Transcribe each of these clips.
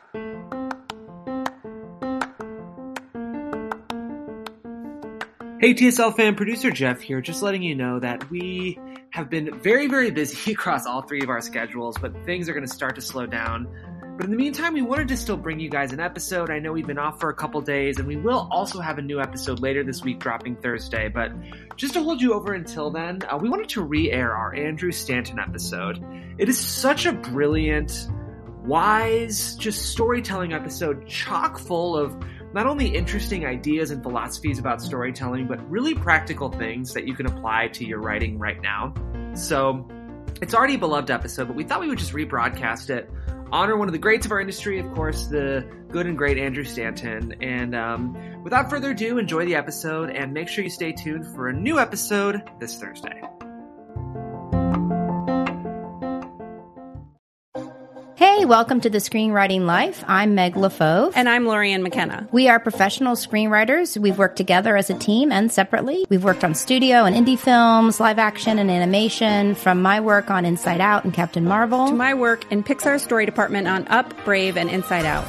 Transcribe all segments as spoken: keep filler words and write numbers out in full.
Hey T S L fan, producer Jeff here, just letting you know that we have been very, very busy across all three of our schedules, but things are going to start to slow down. But in the meantime, we wanted to still bring you guys an episode. I know we've been off for a couple days, and we will also have a new episode later this week dropping Thursday. But just to hold you over until then, uh, we wanted to re-air our Andrew Stanton episode. It is such a brilliant, wise, just storytelling episode, chock full of not only interesting ideas and philosophies about storytelling, but really practical things that you can apply to your writing right now. So it's already a beloved episode, but we thought we would just rebroadcast it, honor one of the greats of our industry, of course, the good and great Andrew Stanton. And um, without further ado, enjoy the episode and make sure you stay tuned for a new episode this Thursday. Hey, welcome to the Screenwriting Life. I'm Meg LaFauve. And I'm Lorianne McKenna. We are professional screenwriters. We've worked together as a team and separately. We've worked on studio and indie films, live action and animation, from my work on Inside Out and Captain Marvel to my work in Pixar's story department on Up, Brave, and Inside Out.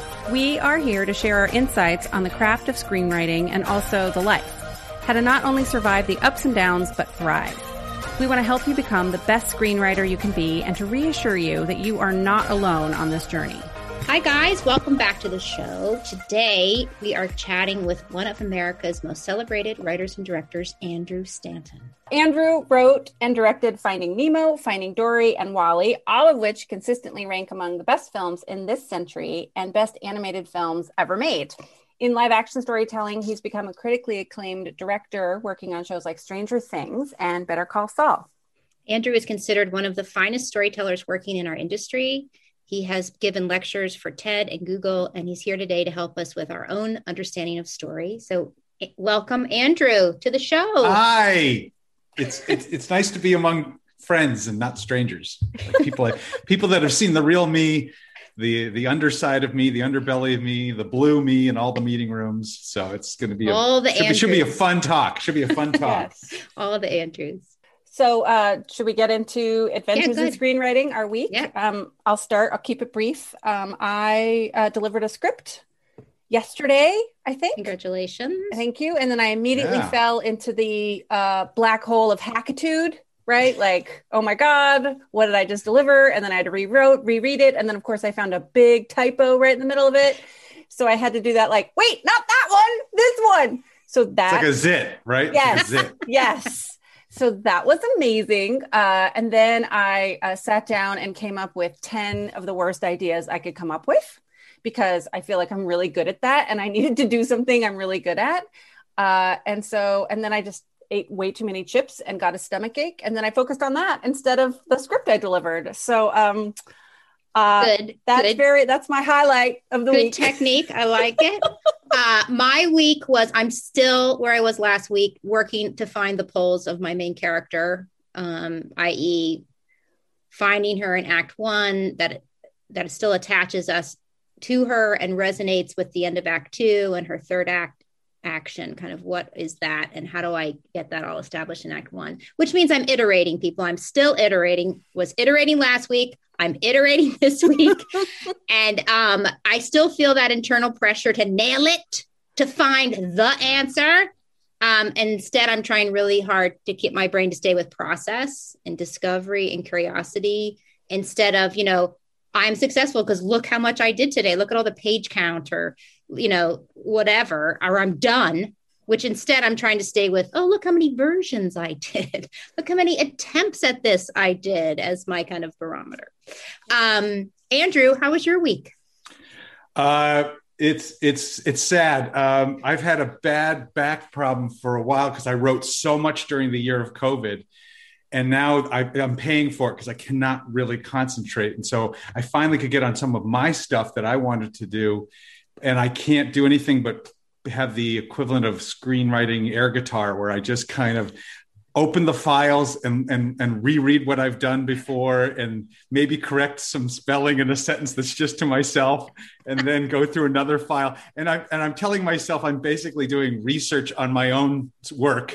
We are here to share our insights on the craft of screenwriting and also the life. How to not only survive the ups and downs, but thrive. We want to help you become the best screenwriter you can be and to reassure you that you are not alone on this journey. Hi guys, welcome back to the show. Today we are chatting with one of America's most celebrated writers and directors, Andrew Stanton. Andrew wrote and directed Finding Nemo, Finding Dory, and WALL-E, all of which consistently rank among the best films in this century and best animated films ever made. In live action storytelling, he's become a critically acclaimed director working on shows like Stranger Things and Better Call Saul. Andrew is considered one of the finest storytellers working in our industry. He has given lectures for TED and Google, and he's here today to help us with our own understanding of story. So welcome, Andrew, to the show. Hi. It's it's, it's nice to be among friends and not strangers. Like people, people that have seen the real me, the the underside of me, the underbelly of me, the blue me in all the meeting rooms. So it's going to be all a, the should, be, should be a fun talk. Should be a fun talk. Yes, all the Andrews. So uh, should we get into Adventures yeah, in Screenwriting, our week? Yeah. Um, I'll start. I'll keep it brief. Um, I uh, delivered a script yesterday, I think. Congratulations. Thank you. And then I immediately Yeah. fell into the uh, black hole of hackitude. Right? Like, oh my God, what did I just deliver? And then I had to rewrote, reread it. And then of course I found a big typo right in the middle of it. So I had to do that like, wait, not that one, this one. So that- It's like a zit, right? Yes, Like a zit. yes. So that was amazing. Uh, and then I uh, sat down and came up with ten of the worst ideas I could come up with because I feel like I'm really good at that. And I needed to do something I'm really good at. Uh, and so, and then I just ate way too many chips and got a stomach ache. And then I focused on that instead of the script I delivered. So um, uh, Good. that's good. very, that's my highlight of the Good week. technique. I like it. uh, my week was, I'm still where I was last week, working to find the poles of my main character, um, that is finding her in act one, that, that still attaches us to her and resonates with the end of act two and her third act action. Kind of what is that and how do I get that all established in act one, which means I'm iterating, people. I'm still iterating, was iterating last week. I'm iterating this week. and um, I still feel that internal pressure to nail it, to find the answer. Um, and instead, I'm trying really hard to get my brain to stay with process and discovery and curiosity instead of, you know, I'm successful because look how much I did today. Look at all the page count or, you know, whatever, or I'm done, which instead I'm trying to stay with, oh, look how many versions I did. Look how many attempts at this I did as my kind of barometer. Um, Andrew, how was your week? Uh, it's it's it's sad. Um, I've had a bad back problem for a while because I wrote so much during the year of COVID. And now I, I'm paying for it because I cannot really concentrate. And so I finally could get on some of my stuff that I wanted to do. And I can't do anything but have the equivalent of screenwriting air guitar, where I just kind of open the files and, and, and reread what I've done before and maybe correct some spelling in a sentence that's just to myself, and then go through another file. And, I, and I'm telling myself I'm basically doing research on my own work.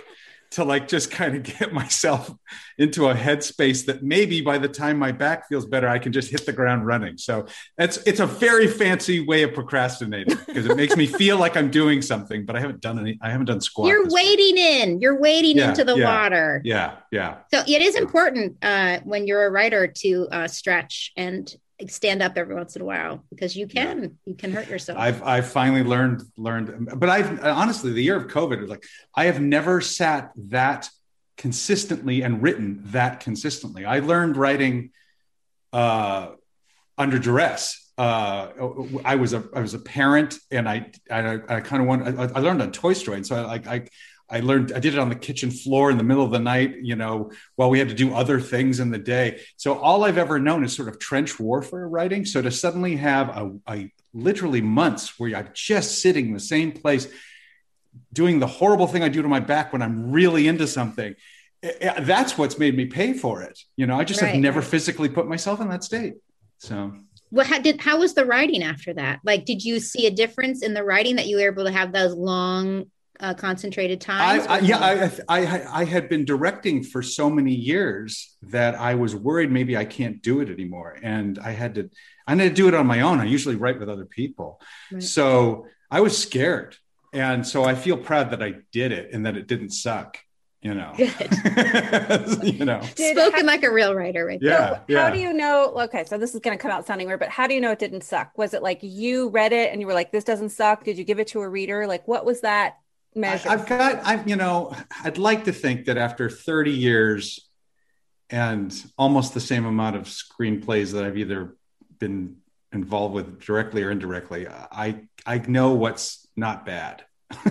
to like just kind of get myself into a headspace that maybe by the time my back feels better, I can just hit the ground running. So it's it's a very fancy way of procrastinating because it makes me feel like I'm doing something, but I haven't done any. I haven't done squat. You're wading week. in. You're wading yeah, into the yeah, water. Yeah, yeah. So it is important uh, when you're a writer to uh, stretch and stand up every once in a while because you can yeah. you can hurt yourself. I've I've finally learned learned, but I've honestly the year of COVID was like I have never sat that consistently and written that consistently. I learned writing uh, under duress. Uh, I was a I was a parent, and I I, I kind of want I, I learned on Toy Story, and so I like I. I learned, I did it on the kitchen floor in the middle of the night, you know, while we had to do other things in the day. So all I've ever known is sort of trench warfare writing. So to suddenly have a, a literally months where I'm just sitting in the same place, doing the horrible thing I do to my back when I'm really into something, that's what's made me pay for it. You know, I just right, have never right. physically put myself in that state. So. Well, how did, how was the writing after that? Like, did you see a difference in the writing that you were able to have those long Uh, concentrated times? I, I, yeah, I, I, I had been directing for so many years that I was worried maybe I can't do it anymore, and I had to. I had to do it on my own. I usually write with other people, right. So I was scared, and so I feel proud that I did it and that it didn't suck. You know, good. you know, Did, spoken how, like a real writer, right? Yeah, so yeah. How do you know? Okay, so this is going to come out sounding weird, but how do you know it didn't suck? Was it like you read it and you were like, "This doesn't suck"? Did you give it to a reader? Like, what was that? Measure. I've got, I've, you know, I'd like to think that after thirty years and almost the same amount of screenplays that I've either been involved with directly or indirectly, I, I know what's not bad.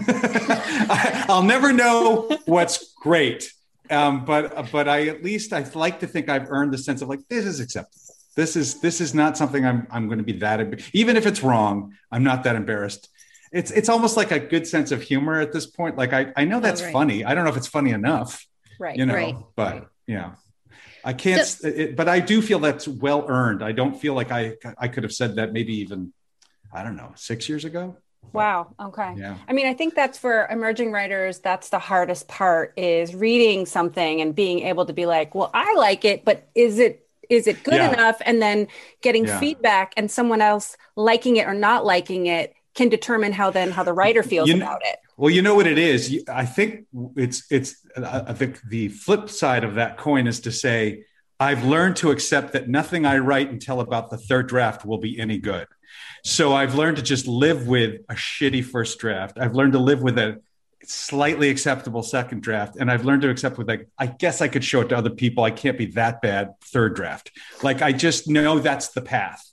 I, I'll never know what's great. Um, but, but I, at least I like to think I've earned the sense of like, this is acceptable. This is, this is not something I'm, I'm going to be that, even if it's wrong, I'm not that embarrassed. It's it's almost like a good sense of humor at this point. Like I, I know that's oh, right. funny. I don't know if it's funny enough, right? You know, right. but right. yeah, I can't. So, it, but I do feel that's well earned. I don't feel like I I could have said that maybe even I don't know six years ago. Wow. Okay. Yeah. I mean, I think that's for emerging writers. That's the hardest part is reading something and being able to be like, well, I like it, but is it is it good yeah. enough? And then getting yeah. feedback and someone else liking it or not liking it can determine how then how the writer feels you know, about it. Well, you know what it is. I think it's it's. I think the flip side of that coin is to say, I've learned to accept that nothing I write until about the third draft will be any good. So I've learned to just live with a shitty first draft. I've learned to live with a slightly acceptable second draft, and I've learned to accept with like, I guess I could show it to other people. I can't be that bad third draft. Like I just know that's the path.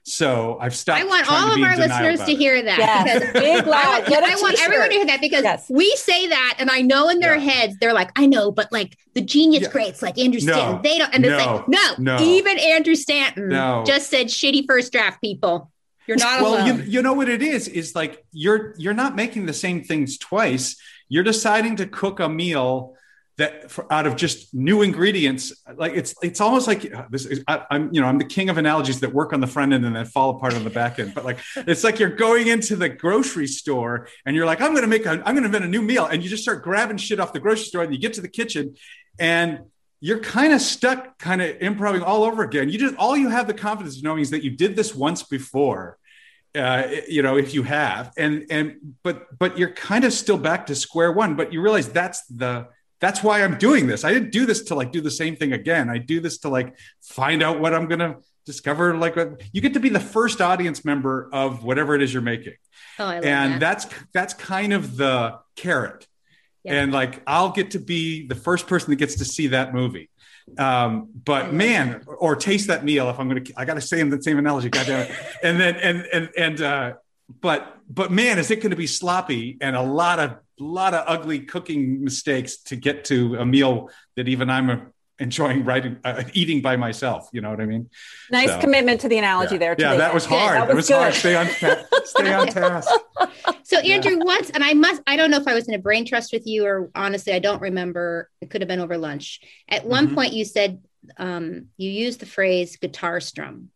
So I've stopped. I want all of our listeners to hear that. Yes. Because big loud. I, want, I want everyone to hear that because yes. we say that, and I know in their yeah. heads they're like, I know, but like the genius yeah. greats, like Andrew Stanton, no. they don't. And it's no. like, no, no, even Andrew Stanton no. just said shitty first draft. People, you're not well, alone. you, you know what it is? Is like you're you're not making the same things twice. You're deciding to cook a meal that for, out of just new ingredients. Like it's it's almost like uh, this is I, I'm you know I'm the king of analogies that work on the front end and then fall apart on the back end. But like it's like you're going into the grocery store and you're like I'm going to make a I'm going to invent a new meal, and you just start grabbing shit off the grocery store and you get to the kitchen and you're kind of stuck, kind of improvising all over again. You just all you have the confidence of knowing is that you did this once before. Uh, you know, if you have, and and but but you're kind of still back to square one. But you realize that's the That's why I'm doing this. I didn't do this to like do the same thing again. I do this to like find out what I'm going to discover. Like you get to be the first audience member of whatever it is you're making. Oh, I love and that. that's, that's kind of the carrot. Yeah. And like, I'll get to be the first person that gets to see that movie. Um, but man, that. or taste that meal. If I'm going to, I got to say in the same analogy, goddamn it. And then, and, and, and, uh, but, but man, is it going to be sloppy and a lot of, lot of ugly cooking mistakes to get to a meal that even I'm a, enjoying writing, uh, eating by myself. You know what I mean? Nice so, commitment to the analogy yeah. there. Yeah, that was hard. That was, was hard. Stay on, stay on task. So Andrew, yeah. once, and I must, I don't know if I was in a brain trust with you or honestly, I don't remember. It could have been over lunch. At one mm-hmm. point you said, um, you used the phrase guitar strum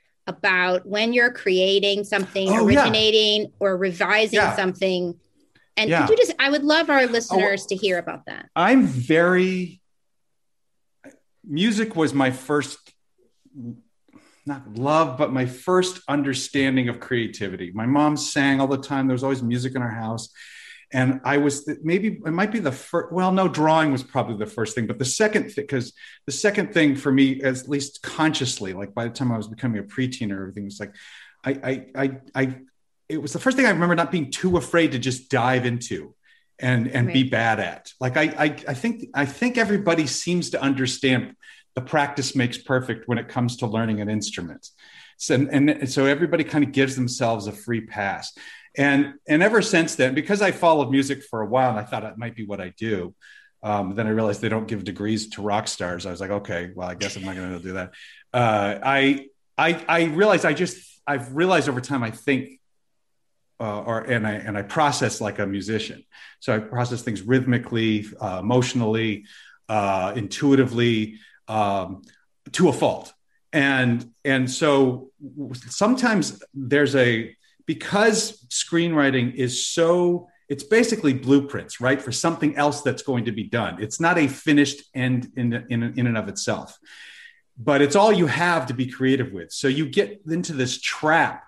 about when you're creating something, oh, originating yeah. or revising yeah. something. And Yeah. could you just, I would love our listeners Oh, to hear about that. I'm very, music was my first, not love, but my first understanding of creativity. My mom sang all the time. There was always music in our house. And I was the, maybe it might be the first, well, no, drawing was probably the first thing, but the second thing, because the second thing for me, at least consciously, like by the time I was becoming a preteen, everything was like, I, I, I, I, it was the first thing I remember not being too afraid to just dive into and, and Right. be bad at. Like, I, I, I think, I think everybody seems to understand the practice makes perfect when it comes to learning an instrument. So, and, and so everybody kind of gives themselves a free pass. And, and ever since then, because I followed music for a while and I thought it might be what I do, um, then I realized they don't give degrees to rock stars. I was like, okay, well, I guess I'm not going to do that. Uh, I, I, I realized I just, I've realized over time, I think, uh, or, and I, and I process like a musician. So I process things rhythmically, uh, emotionally, uh, intuitively, um, to a fault. And, and so sometimes there's a, because screenwriting is so, it's basically blueprints, right? For something else that's going to be done. It's not a finished end in, in, in and of itself, but it's all you have to be creative with. So you get into this trap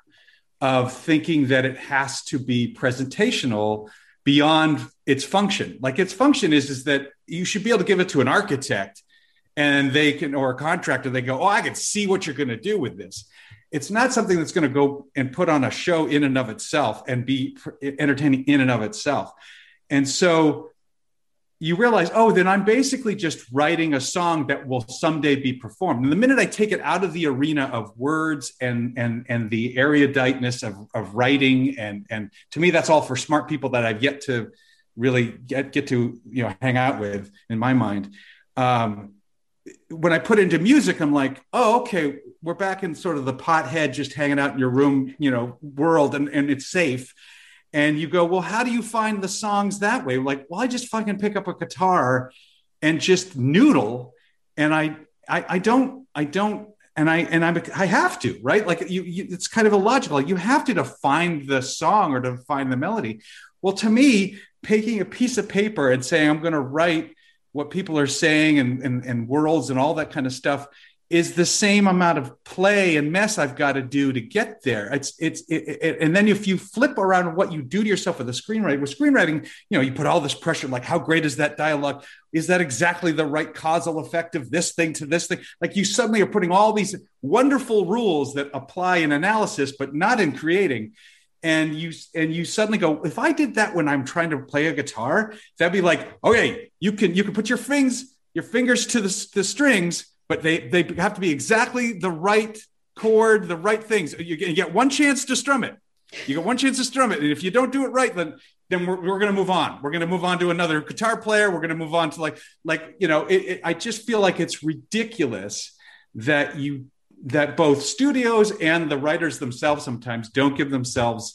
of thinking that it has to be presentational beyond its function. Like its function is, is that you should be able to give it to an architect and they can, or a contractor, they go, oh, I can see what you're going to do with this. It's not something that's going to go and put on a show in and of itself and be entertaining in and of itself. And so you realize, oh, then I'm basically just writing a song that will someday be performed. And the minute I take it out of the arena of words and and and the eruditeness of, of writing, and and to me, that's all for smart people that I've yet to really get get to you know hang out with in my mind. Um, when I put into music, I'm like, oh, okay, we're back in sort of the pothead, just hanging out in your room, you know, world, and, and it's safe. And you go, well, how do you find the songs that way? Like, well, I just fucking pick up a guitar and just noodle. And I, I, I don't, I don't, and I, and I'm, I have to, right? Like you, you, it's kind of illogical. Like you have to to find the song or to find the melody. Well, to me, taking a piece of paper and saying, I'm going to write what people are saying and, and, and worlds and all that kind of stuff is the same amount of play and mess I've got to do to get there. It's, it's, it, it, and then if you flip around what you do to yourself with a screenwriting, with screenwriting, you know, you put all this pressure, like how great is that dialogue? Is that exactly the right causal effect of this thing to this thing? Like you suddenly are putting all these wonderful rules that apply in analysis, but not in creating. And you and you suddenly go, if I did that when I'm trying to play a guitar, that'd be like, okay, you can you can put your fingers your fingers to the, the strings, but they they have to be exactly the right chord, the right things. You get, you get one chance to strum it. You get one chance to strum it, and if you don't do it right, then then we're we're going to move on. We're going to move on to another guitar player. We're going to move on to like like you know. It, it, I just feel like it's ridiculous that you. that both studios and the writers themselves sometimes don't give themselves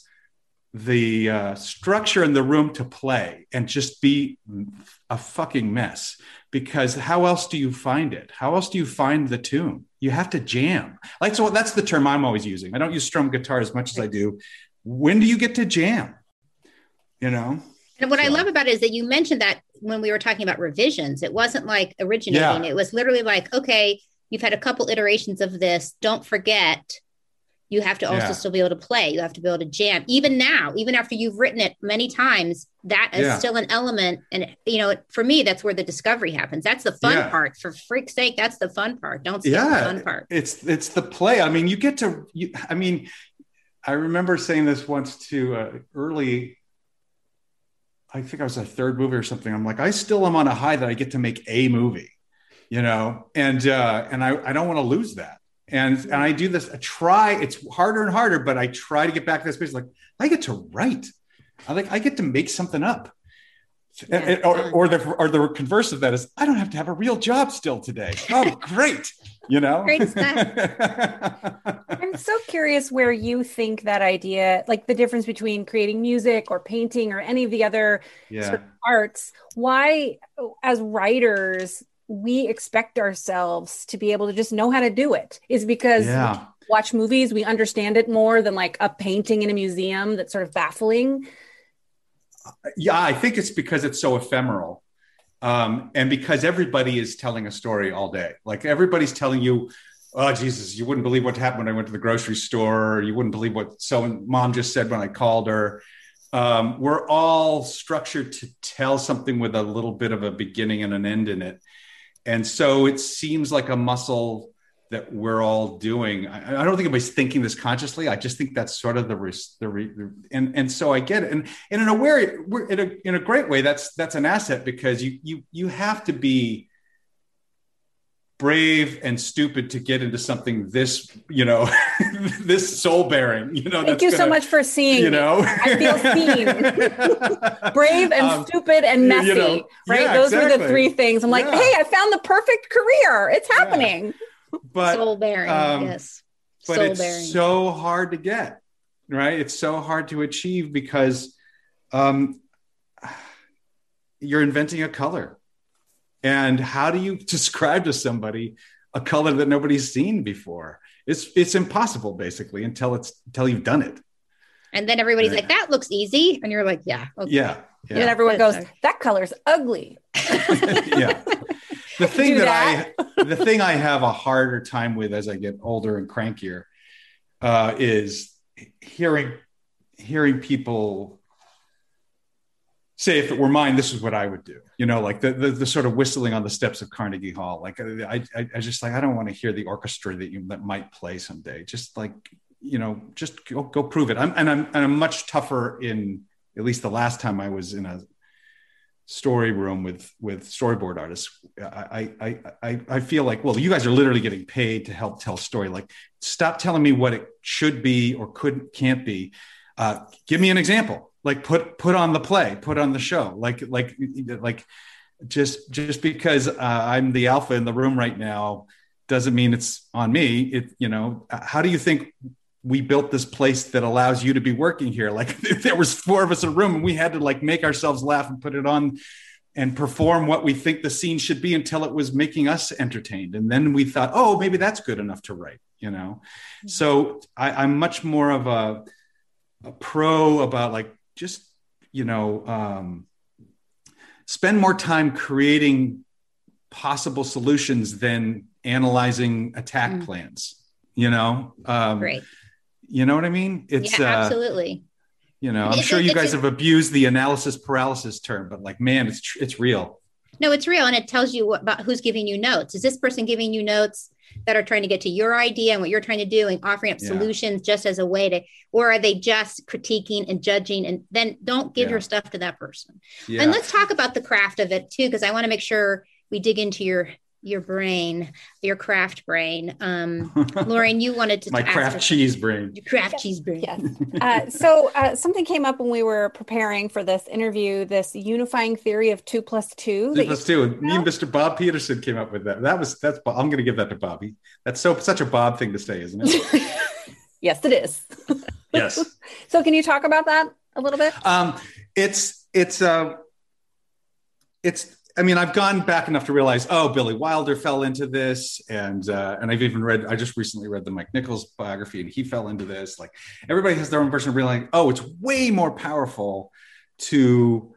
the uh, structure in the room to play and just be a fucking mess. Because how else do you find it? How else do you find the tune? You have to jam. Like, so that's the term I'm always using. I don't use strum guitar as much as I do. When do you get to jam? You know? And what so. I love about it is that you mentioned that when we were talking about revisions, it wasn't like originating. Yeah. It was literally like, okay, you've had a couple iterations of this. Don't forget, you have to also Yeah. still be able to play. You have to be able to jam. Even now, even after you've written it many times, that is Yeah. still an element. And, you know, for me, that's where the discovery happens. That's the fun Yeah. part. For freak's sake, that's the fun part. Don't skip Yeah, the fun part. It's it's the play. I mean, you get to. You, I mean, I remember saying this once to uh, early. I think I was a third movie or something. I'm like, I still am on a high that I get to make a movie, you know, and uh, and I I don't want to lose that. And and I do this. I try. It's harder and harder, but I try to get back to that space. Like I get to write. I like I get to make something up. Yeah, And- and- or, or the or the converse of that is I don't have to have a real job still today. Oh, great! You know, Great stuff. I'm so curious where you think that idea, like the difference between creating music or painting or any of the other yeah, sort of arts, why, as writers, we expect ourselves to be able to just know how to do it. Is because yeah. we watch movies, we understand it more than like a painting in a museum that's sort of baffling. Yeah, I think it's because it's so ephemeral. Um, and because everybody is telling a story all day. Like everybody's telling you, oh, Jesus, you wouldn't believe what happened when I went to the grocery store. You wouldn't believe what so mom just said when I called her. Um, we're all structured to tell something with a little bit of a beginning and an end in it. And so it seems like a muscle that we're all doing. I, I don't think anybody's thinking this consciously. I just think that's sort of the, the, the and, and so I get it. And, and in a way, in a, in a great way, that's, that's an asset because you, you, you have to be brave and stupid to get into something this, you know, this soul bearing, you know. Thank you gonna, so much for seeing, you know, me. I feel seen. Brave and um, stupid and messy, you know, right? Yeah, Those exactly. were the three things. I'm like, yeah. hey, I found the perfect career. It's happening. Yeah. But soul bearing, um, yes. But soul it's bearing. so hard to get, right? It's so hard to achieve because um, you're inventing a color. And how do you describe to somebody a color that nobody's seen before? It's it's impossible, basically, until it's until you've done it. And then everybody's Yeah. like, "That looks easy," and you're like, "Yeah, okay." Yeah, yeah. And everyone goes, That's- "That color's ugly." Yeah. The thing Do that, I the thing I have a harder time with as I get older and crankier uh, is hearing hearing people say, if it were mine, this is what I would do. You know, like the, the the sort of whistling on the steps of Carnegie Hall. Like I I, I just like I don't want to hear the orchestra that you that might play someday. Just like, you know, just go go prove it. I'm and I'm and I'm much tougher in, at least the last time I was in a story room with with storyboard artists. I I I I feel like, well, you guys are literally getting paid to help tell a story. Like, stop telling me what it should be or could can't be. Uh, give me an example. Like put put on the play, put on the show. Like like like just just because uh, I'm the alpha in the room right now doesn't mean it's on me. It, you know, how do you think we built this place that allows you to be working here? Like there was four of us in a room and we had to like make ourselves laugh and put it on and perform what we think the scene should be until it was making us entertained. And then we thought, oh, maybe that's good enough to write, you know? Mm-hmm. So I, I'm much more of a, a pro about like, just, you know, um, spend more time creating possible solutions than analyzing attack mm. plans, you know? Um, Great. You know what I mean? It's yeah, absolutely. Uh, you know, I'm it's, sure you it's, guys it's, have abused the analysis paralysis term, but like, man, it's tr- it's real. No, it's real. And it tells you what, about who's giving you notes. Is this person giving you notes that are trying to get to your idea and what you're trying to do and offering up yeah. solutions just as a way to, or are they just critiquing and judging? And then don't give yeah. your stuff to that person. Yeah. And let's talk about the craft of it too, because I want to make sure we dig into your your brain, your craft brain. Um, Lauren, you wanted to my craft cheese brain. Your craft yes. cheese brain. Yes. Uh, so uh, something came up when we were preparing for this interview, this unifying theory of two plus two. Two plus two. Me and Mister Bob Peterson came up with that. That was, that's, I'm going to give that to Bobby. That's so, such a Bob thing to say, isn't it? Yes, it is. Yes. So can you talk about that a little bit? Um, it's, it's, uh, it's, I mean, I've gone back enough to realize, oh, Billy Wilder fell into this. And uh, and I've even read, I just recently read the Mike Nichols biography and he fell into this. Like everybody has their own version of realizing, oh, it's way more powerful to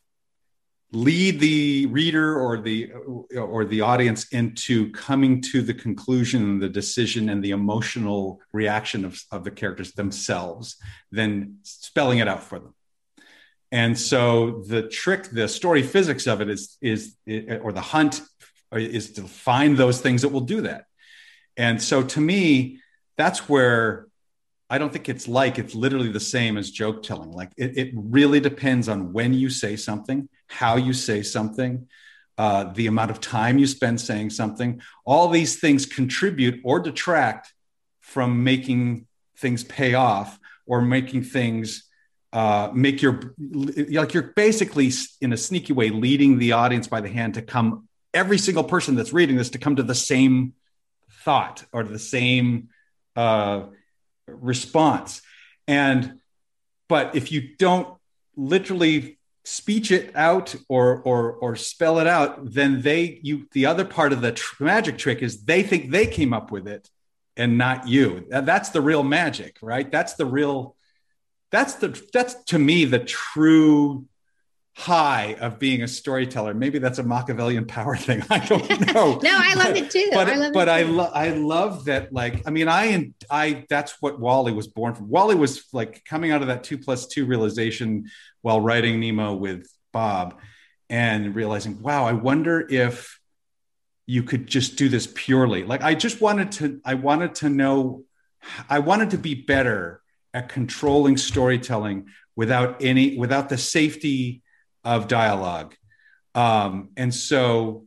lead the reader or the or the audience into coming to the conclusion, the decision, and the emotional reaction of, of the characters themselves than spelling it out for them. And so the trick, the story physics of it is, is, or the hunt is to find those things that will do that. And so to me, that's where I don't think it's like, it's literally the same as joke telling. Like it, it really depends on when you say something, how you say something, uh, the amount of time you spend saying something. All these things contribute or detract from making things pay off or making things Uh, make your, like you're basically in a sneaky way leading the audience by the hand to come, every single person that's reading this to come to the same thought or the same uh, response. And, but if you don't literally speech it out or, or, or spell it out, then they, you, the other part of the tr- magic trick is they think they came up with it and not you. That's the real magic, right? That's the real that's the that's to me the true high of being a storyteller. Maybe that's a Machiavellian power thing. I don't know. No, I love it too. But I love but it I too. love I love that. Like, I mean, I I that's what Wally was born from. Wally was like coming out of that two plus two realization while writing Nemo with Bob, and realizing, wow, I wonder if you could just do this purely. Like, I just wanted to. I wanted to know. I wanted to be better at controlling storytelling without any without the safety of dialogue. Um, and so,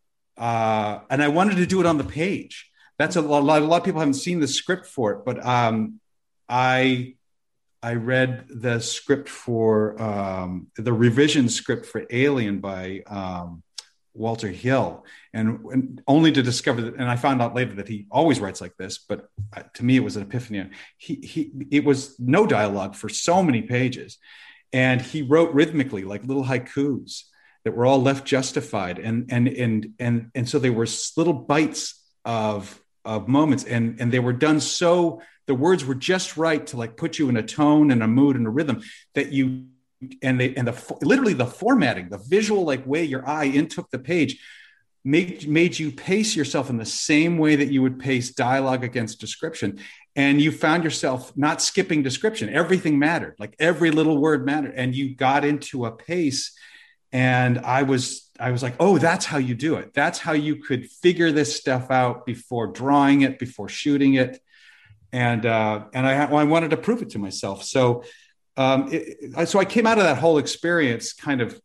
uh, and I wanted to do it on the page. That's a lot, a lot of people haven't seen the script for it, but um, I, I read the script for um, the revision script for Alien by um, Walter Hill, and, and only to discover that, and I found out later that he always writes like this, but to me, it was an epiphany. He, he, it was no dialogue for so many pages. And he wrote rhythmically, like little haikus that were all left justified. And, and, and, and, and so they were little bites of, of moments, and, and they were done so, the words were just right to like put you in a tone and a mood and a rhythm that you, and they, and the, literally the formatting, the visual, like way your eye intook the page made, made you pace yourself in the same way that you would pace dialogue against description. And you found yourself not skipping description. Everything mattered, like every little word mattered. And you got into a pace. And I was, I was like, oh, that's how you do it. That's how you could figure this stuff out before drawing it, before shooting it. And, uh, and I, I wanted to prove it to myself. So, um, it, so I came out of that whole experience kind of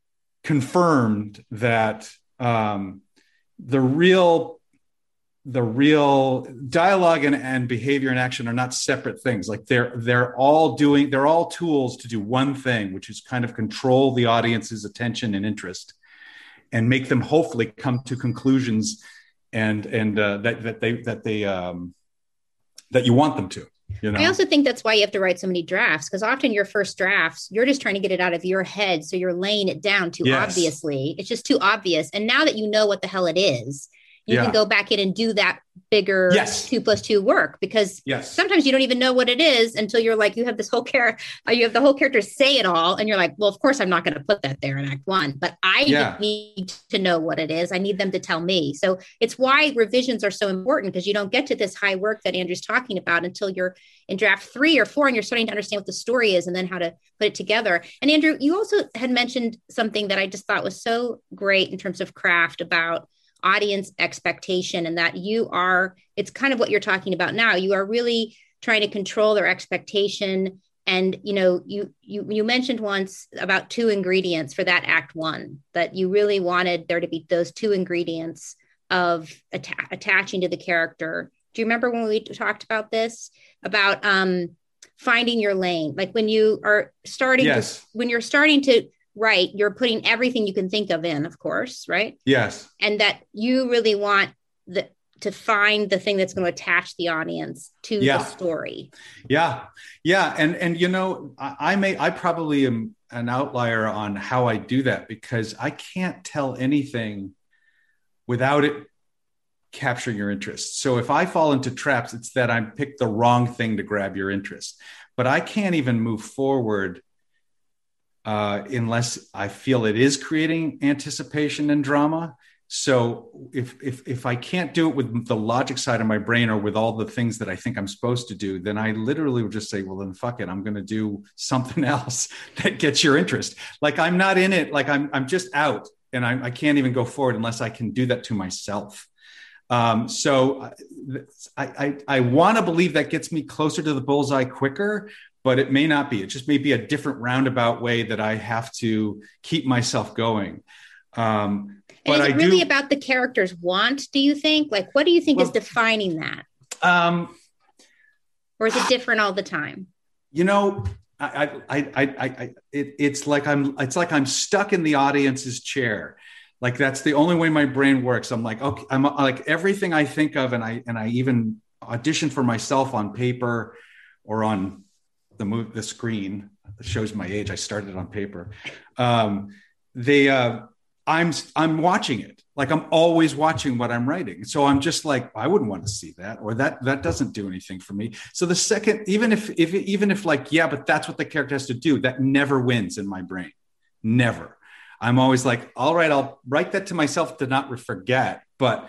confirmed that um, the real the real dialogue and, and behavior and action are not separate things. Like they're, they're all doing, they're all tools to do one thing, which is kind of control the audience's attention and interest and make them hopefully come to conclusions and, and uh, that, that they, that they, um, that you want them to, you know? I also think that's why you have to write so many drafts, because often your first drafts, you're just trying to get it out of your head. So you're laying it down too Yes. obviously. It's just too obvious. And now that you know what the hell it is, you Yeah. can go back in and do that bigger Yes. two plus two work, because Yes. sometimes you don't even know what it is until you're like, you have this whole character, you have the whole character say it all. And you're like, well, of course I'm not going to put that there in act one, but I Yeah. need to know what it is. I need them to tell me. So it's why revisions are so important, because you don't get to this high work that Andrew's talking about until you're in draft three or four and you're starting to understand what the story is and then how to put it together. And Andrew, you also had mentioned something that I just thought was so great in terms of craft about audience expectation, and that you are, it's kind of what you're talking about now. You are really trying to control their expectation. And, you know, you, you, you mentioned once about two ingredients for that act one, that you really wanted there to be those two ingredients of atta- attaching to the character. Do you remember when we talked about this, about um, finding your lane? Like when you are starting, Yes. to, when you're starting to write, you're putting everything you can think of in, of course, right? Yes. And that you really want the, to find the thing that's going to attach the audience to Yeah. the story. Yeah. Yeah. And, and, you know, I, I may, I probably am an outlier on how I do that, because I can't tell anything without it capturing your interest. So if I fall into traps, it's that I picked the wrong thing to grab your interest, but I can't even move forward uh, unless I feel it is creating anticipation and drama. So if, if, if I can't do it with the logic side of my brain or with all the things that I think I'm supposed to do, then I literally would just say, well, then fuck it. I'm going to do something else that gets your interest. Like I'm not in it. Like I'm, I'm just out, and I, I can't even go forward unless I can do that to myself. Um, so I, I, I want to believe that gets me closer to the bullseye quicker, but it may not be. It just may be a different roundabout way that I have to keep myself going. Um, And but is it I really do, about the character's want, do you think? Like, what do you think Well, is defining that? um, Or is it different all the time? you know, I, I, I, I, I it, it's like I'm, it's like I'm stuck in the audience's chair. Like that's the only way my brain works. I'm like, okay, I'm like everything I think of, and I, and I even audition for myself on paper or on the move, the screen. It shows my age. I started on paper. Um, they, uh, I'm I'm watching it. Like I'm always watching what I'm writing. So I'm just like, I wouldn't want to see that, or that that doesn't do anything for me. So the second, even if if even if like, yeah, but that's what the character has to do, that never wins in my brain. Never. I'm always like, all right, I'll write that to myself to not forget. But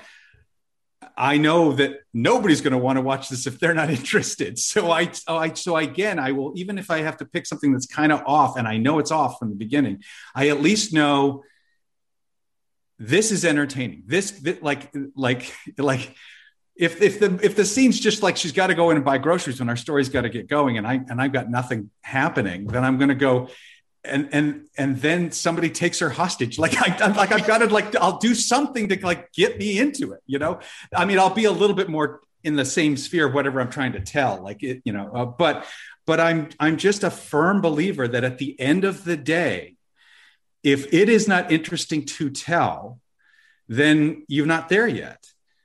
I know that nobody's going to want to watch this if they're not interested. So I, so I, so again, I will, even if I have to pick something that's kind of off, and I know it's off from the beginning, I at least know this is entertaining. This, this like, like, like, if if the if the scene's just like she's got to go in and buy groceries when our story's got to get going, and I and I've got nothing happening, then I'm going to go. And and and then somebody takes her hostage. Like I I'm like I've got to like I'll do something to like get me into it. You know, I mean, I'll be a little bit more in the same sphere of whatever I'm trying to tell. Like it, you know, uh, but but I'm I'm just a firm believer that at the end of the day, if it is not interesting to tell, then you're not there yet.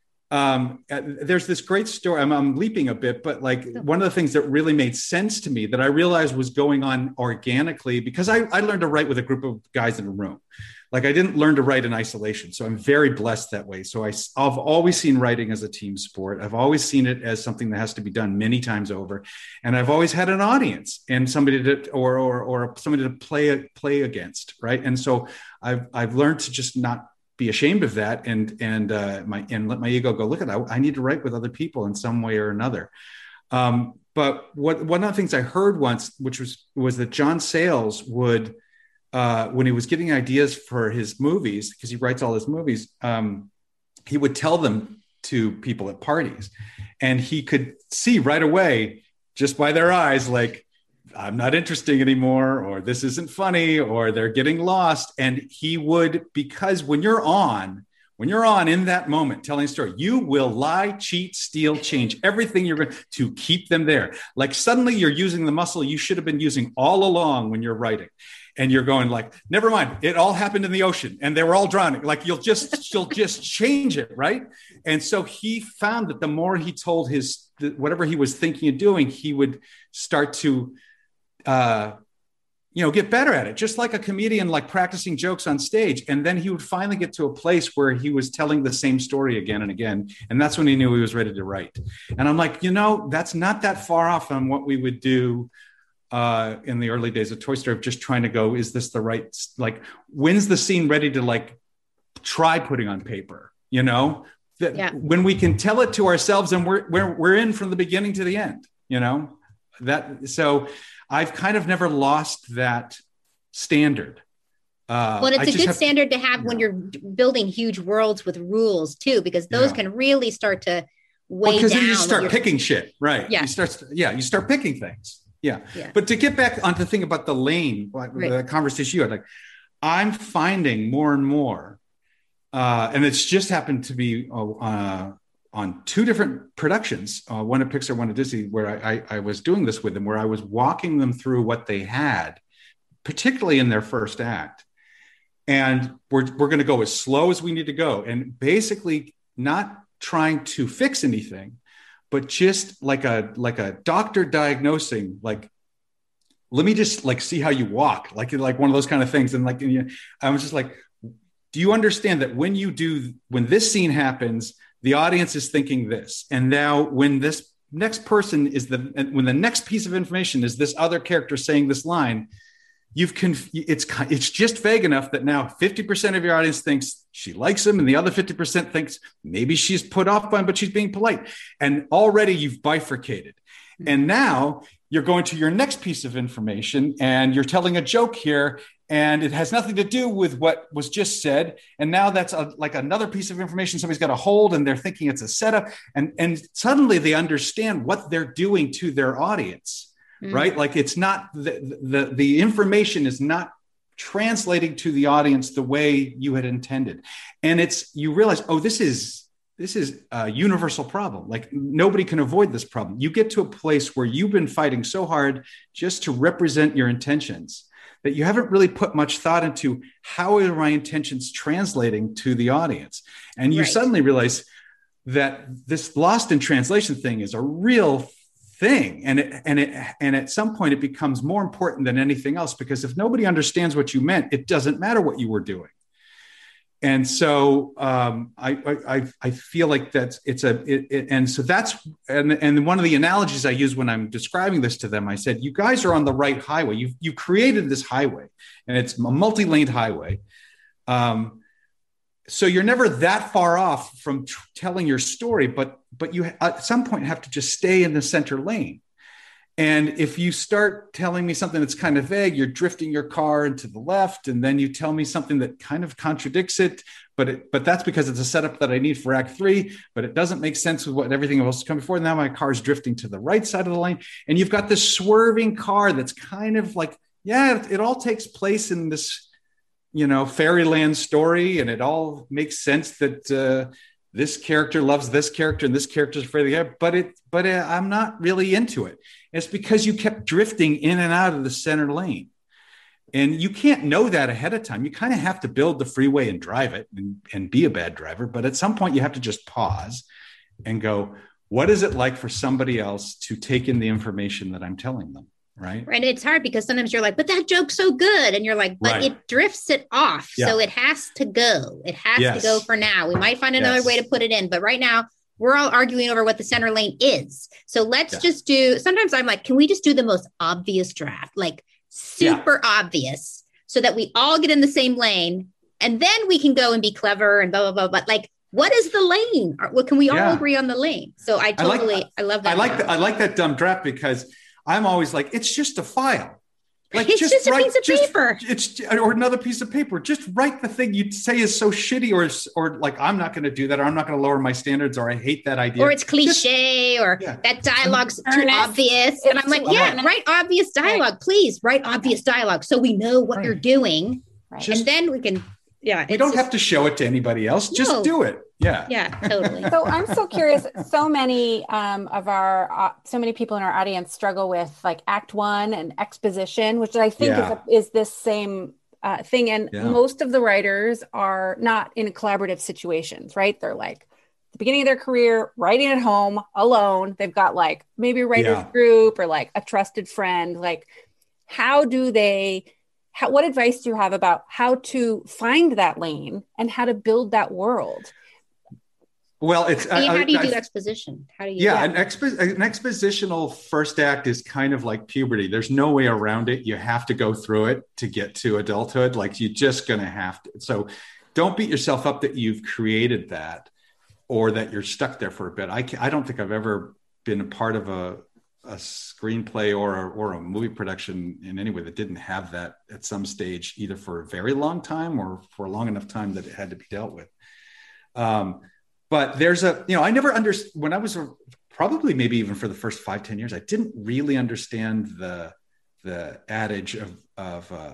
Um, there's this great story. I'm, I'm leaping a bit, but like one of the things that really made sense to me that I realized was going on organically, because I, I learned to write with a group of guys in a room. Like I didn't learn to write in isolation. So I'm very blessed that way. So I, I've always seen writing as a team sport. I've always seen it as something that has to be done many times over. And I've always had an audience and somebody to, or, or, or somebody to play, play against. Right. And so I've, I've learned to just not be ashamed of that and and uh, my and let my ego go. Look at that. I need to write with other people in some way or another. Um, but what one of the things I heard once, which was was that John Sayles would, uh, when he was getting ideas for his movies, because he writes all his movies, um, he would tell them to people at parties, and he could see right away just by their eyes, like, I'm not interesting anymore, or this isn't funny, or they're getting lost. And he would, because when you're on, when you're on in that moment telling a story, you will lie, cheat, steal, change everything you're going to keep them there. Like suddenly you're using the muscle you should have been using all along when you're writing. And you're going like, never mind, it all happened in the ocean and they were all drowning. Like you'll just, you'll just change it. Right. And so he found that the more he told his, whatever he was thinking of doing, he would start to, uh, you know, get better at it, just like a comedian, like practicing jokes on stage. And then he would finally get to a place where he was telling the same story again and again. And that's when he knew he was ready to write. And I'm like, you know, that's not that far off on what we would do uh, in the early days of Toy Story, of just trying to go, is this the right, like, when's the scene ready to like try putting on paper, you know, that yeah. when we can tell it to ourselves and we're, we're, we're in from the beginning to the end, you know, that, so I've kind of never lost that standard. Uh, well, it's I a good have, standard to have, you know, when you're building huge worlds with rules too, because those yeah. can really start to weigh well, down. Then you start picking shit, right? Yeah. You start, yeah, you start picking things. Yeah. yeah. But to get back on the thing about the lane, like right. the conversation you had, like I'm finding more and more, uh, and it's just happened to be uh, on two different productions, uh, one at Pixar, one at Disney, where I, I, I was doing this with them, where I was walking them through what they had, particularly in their first act. And we're, we're going to go as slow as we need to go. And basically not trying to fix anything, but just like a, like a doctor diagnosing, like, let me just like see how you walk, like, like one of those kind of things. And like, and, you know, I was just like, do you understand that when you do, when this scene happens, the audience is thinking this. And now when this next person is the, when the next piece of information is this other character saying this line, you've, conf- it's, it's just vague enough that now fifty percent of your audience thinks she likes him. And the other fifty percent thinks maybe she's put off by him, but she's being polite. And already you've bifurcated. And now you're going to your next piece of information and you're telling a joke here, and it has nothing to do with what was just said. And now that's a, like another piece of information somebody's got to hold, and they're thinking it's a setup. And, and suddenly they understand what they're doing to their audience, mm. right? Like it's not, the, the, the information is not translating to the audience the way you had intended. And it's, you realize, oh, this is, this is a universal problem. Like nobody can avoid this problem. You get to a place where you've been fighting so hard just to represent your intentions that you haven't really put much thought into how are my intentions translating to the audience. And you right. suddenly realize that this lost in translation thing is a real thing. And it, and it, and at some point it becomes more important than anything else, because if nobody understands what you meant, it doesn't matter what you were doing. And so um, I, I I feel like that's it's a it, it, and so that's and and one of the analogies I use when I'm describing this to them, I said, you guys are on the right highway. You've you created this highway, and it's a multi-laned highway. Um, so you're never that far off from t- telling your story, but but you at some point have to just stay in the center lane. And if you start telling me something that's kind of vague, you're drifting your car into the left, and then you tell me something that kind of contradicts it. But it, but that's because it's a setup that I need for Act Three. But it doesn't make sense with what everything else is coming before. Now my car is drifting to the right side of the lane, and you've got this swerving car that's kind of like, yeah, it, it all takes place in this, you know, fairyland story, and it all makes sense that uh, this character loves this character and this character is afraid of the other. But it, but uh, I'm not really into it. It's because you kept drifting in and out of the center lane. And you can't know that ahead of time. You kind of have to build the freeway and drive it and, and be a bad driver. But at some point you have to just pause and go, what is it like for somebody else to take in the information that I'm telling them? Right. And it's hard because sometimes you're like, but that joke's so good. And you're like, but right. it drifts it off. Yeah. So it has to go. It has yes. to go for now. We might find another yes. way to put it in. But right now, we're all arguing over what the center lane is. So let's yeah. just do, sometimes I'm like, can we just do the most obvious draft? Like super yeah. obvious so that we all get in the same lane and then we can go and be clever and blah, blah, blah. But like, what is the lane? Or, well, can we yeah. all agree on the lane? So I totally, I, like, I love that. I like that. I like that dumb draft because I'm always like, it's just a file. Like it's just, just a write, piece of just, paper. It's or another piece of paper. Just write the thing you say is so shitty, or or like I'm not going to do that, or I'm not going to lower my standards, or I hate that idea, or it's cliche, just, or yeah. that dialogue's too obvious. And I'm like, yeah, honest. write obvious dialogue, right. please write obvious dialogue, so we know what right. you're doing, right. just, and then we can. Yeah, we don't just, have to show it to anybody else. Just no. do it. Yeah. Yeah, totally. So I'm so curious. So many um, of our, uh, so many people in our audience struggle with like act one and exposition, which I think yeah. is, a, is this same uh, thing. And yeah. most of the writers are not in collaborative situations, right? They're like the beginning of their career, writing at home alone. They've got like maybe a writer's yeah. group or like a trusted friend. Like how do they, how, what advice do you have about how to find that lane and how to build that world? Well, it's I mean, how do you I, do I, exposition? How do you? Yeah, an, expo- an expositional first act is kind of like puberty. There's no way around it. You have to go through it to get to adulthood. Like you're just going to have to. So don't beat yourself up that you've created that or that you're stuck there for a bit. I, I don't think I've ever been a part of a, a screenplay or a, or a movie production in any way that didn't have that at some stage, either for a very long time or for a long enough time that it had to be dealt with. Um, But there's a, you know, I never understood when I was a, probably maybe even for the first five, ten years, I didn't really understand the, the adage of, of uh,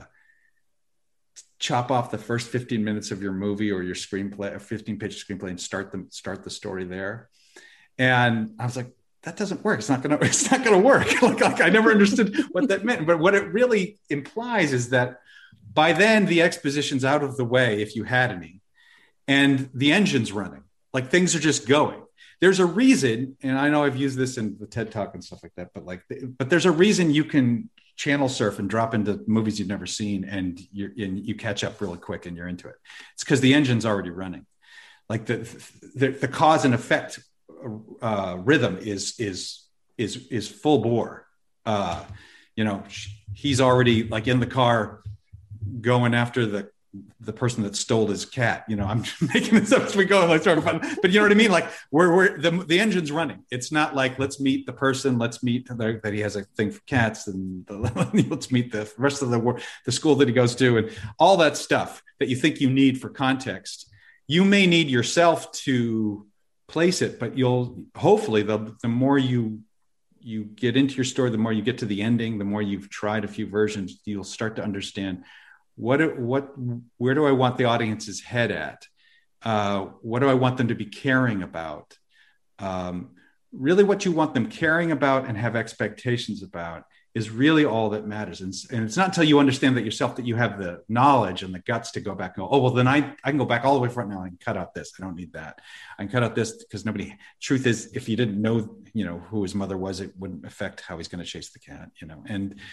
chop off the first fifteen minutes of your movie or your screenplay, a fifteen page screenplay and start the, start the story there. And I was like, that doesn't work. It's not going to, it's not going to work. like, like I never understood what that meant. But what it really implies is that by then the exposition's out of the way, if you had any, and the engine's running. Like things are just going. There's a reason, and I know I've used this in the TED Talk and stuff like that, but like, but there's a reason you can channel surf and drop into movies you've never seen, and you and you catch up really quick and you're into it. It's because the engine's already running. Like the the, the cause and effect uh, rhythm is is is is full bore. Uh, you know, he's already like in the car going after the. the person that stole his cat, you know, I'm making this up as we go, like sort of fun, but you know what I mean? Like we're, we're the, the engine's running. It's not like, let's meet the person, let's meet the, that he has a thing for cats and the, let's meet the rest of the world, the school that he goes to and all that stuff that you think you need for context. You may need yourself to place it, but you'll hopefully the, the more you, you get into your story, the more you get to the ending, the more you've tried a few versions, you'll start to understand What, what, where do I want the audience's head at? Uh, what do I want them to be caring about? Um, really what you want them caring about and have expectations about is really all that matters. And, and it's not until you understand that yourself that you have the knowledge and the guts to go back and go, oh, well, then I, I can go back all the way front now. I can cut out this. I don't need that. I can cut out this because nobody, truth is, if you didn't know, you know, who his mother was, it wouldn't affect how he's going to chase the cat, you know? And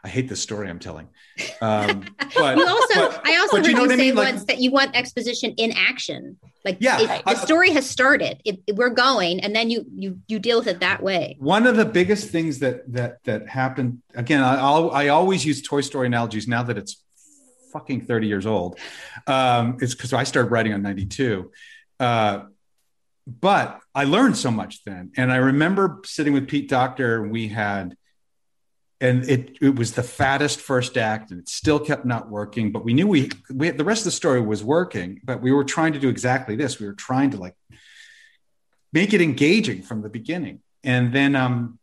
I hate the story I'm telling. Um, but you also, but, I also but heard you know you what I say mean? once Like, that you want exposition in action. Like, Yeah, it, I- the story has started. It, it- we're going, and then you you you deal with it that way. one of the biggest things that that that happened again, I I'll, I always use Toy Story analogies now that it's fucking thirty years old. Um, it's because I started writing on ninety-two. Uh, but I learned so much then. And I remember sitting with Pete Docter, and we had, and it it was the fattest first act, and it still kept not working. But we knew we, we the rest of the story was working, but we were trying to do exactly this. We were trying to like make it engaging from the beginning. And then um,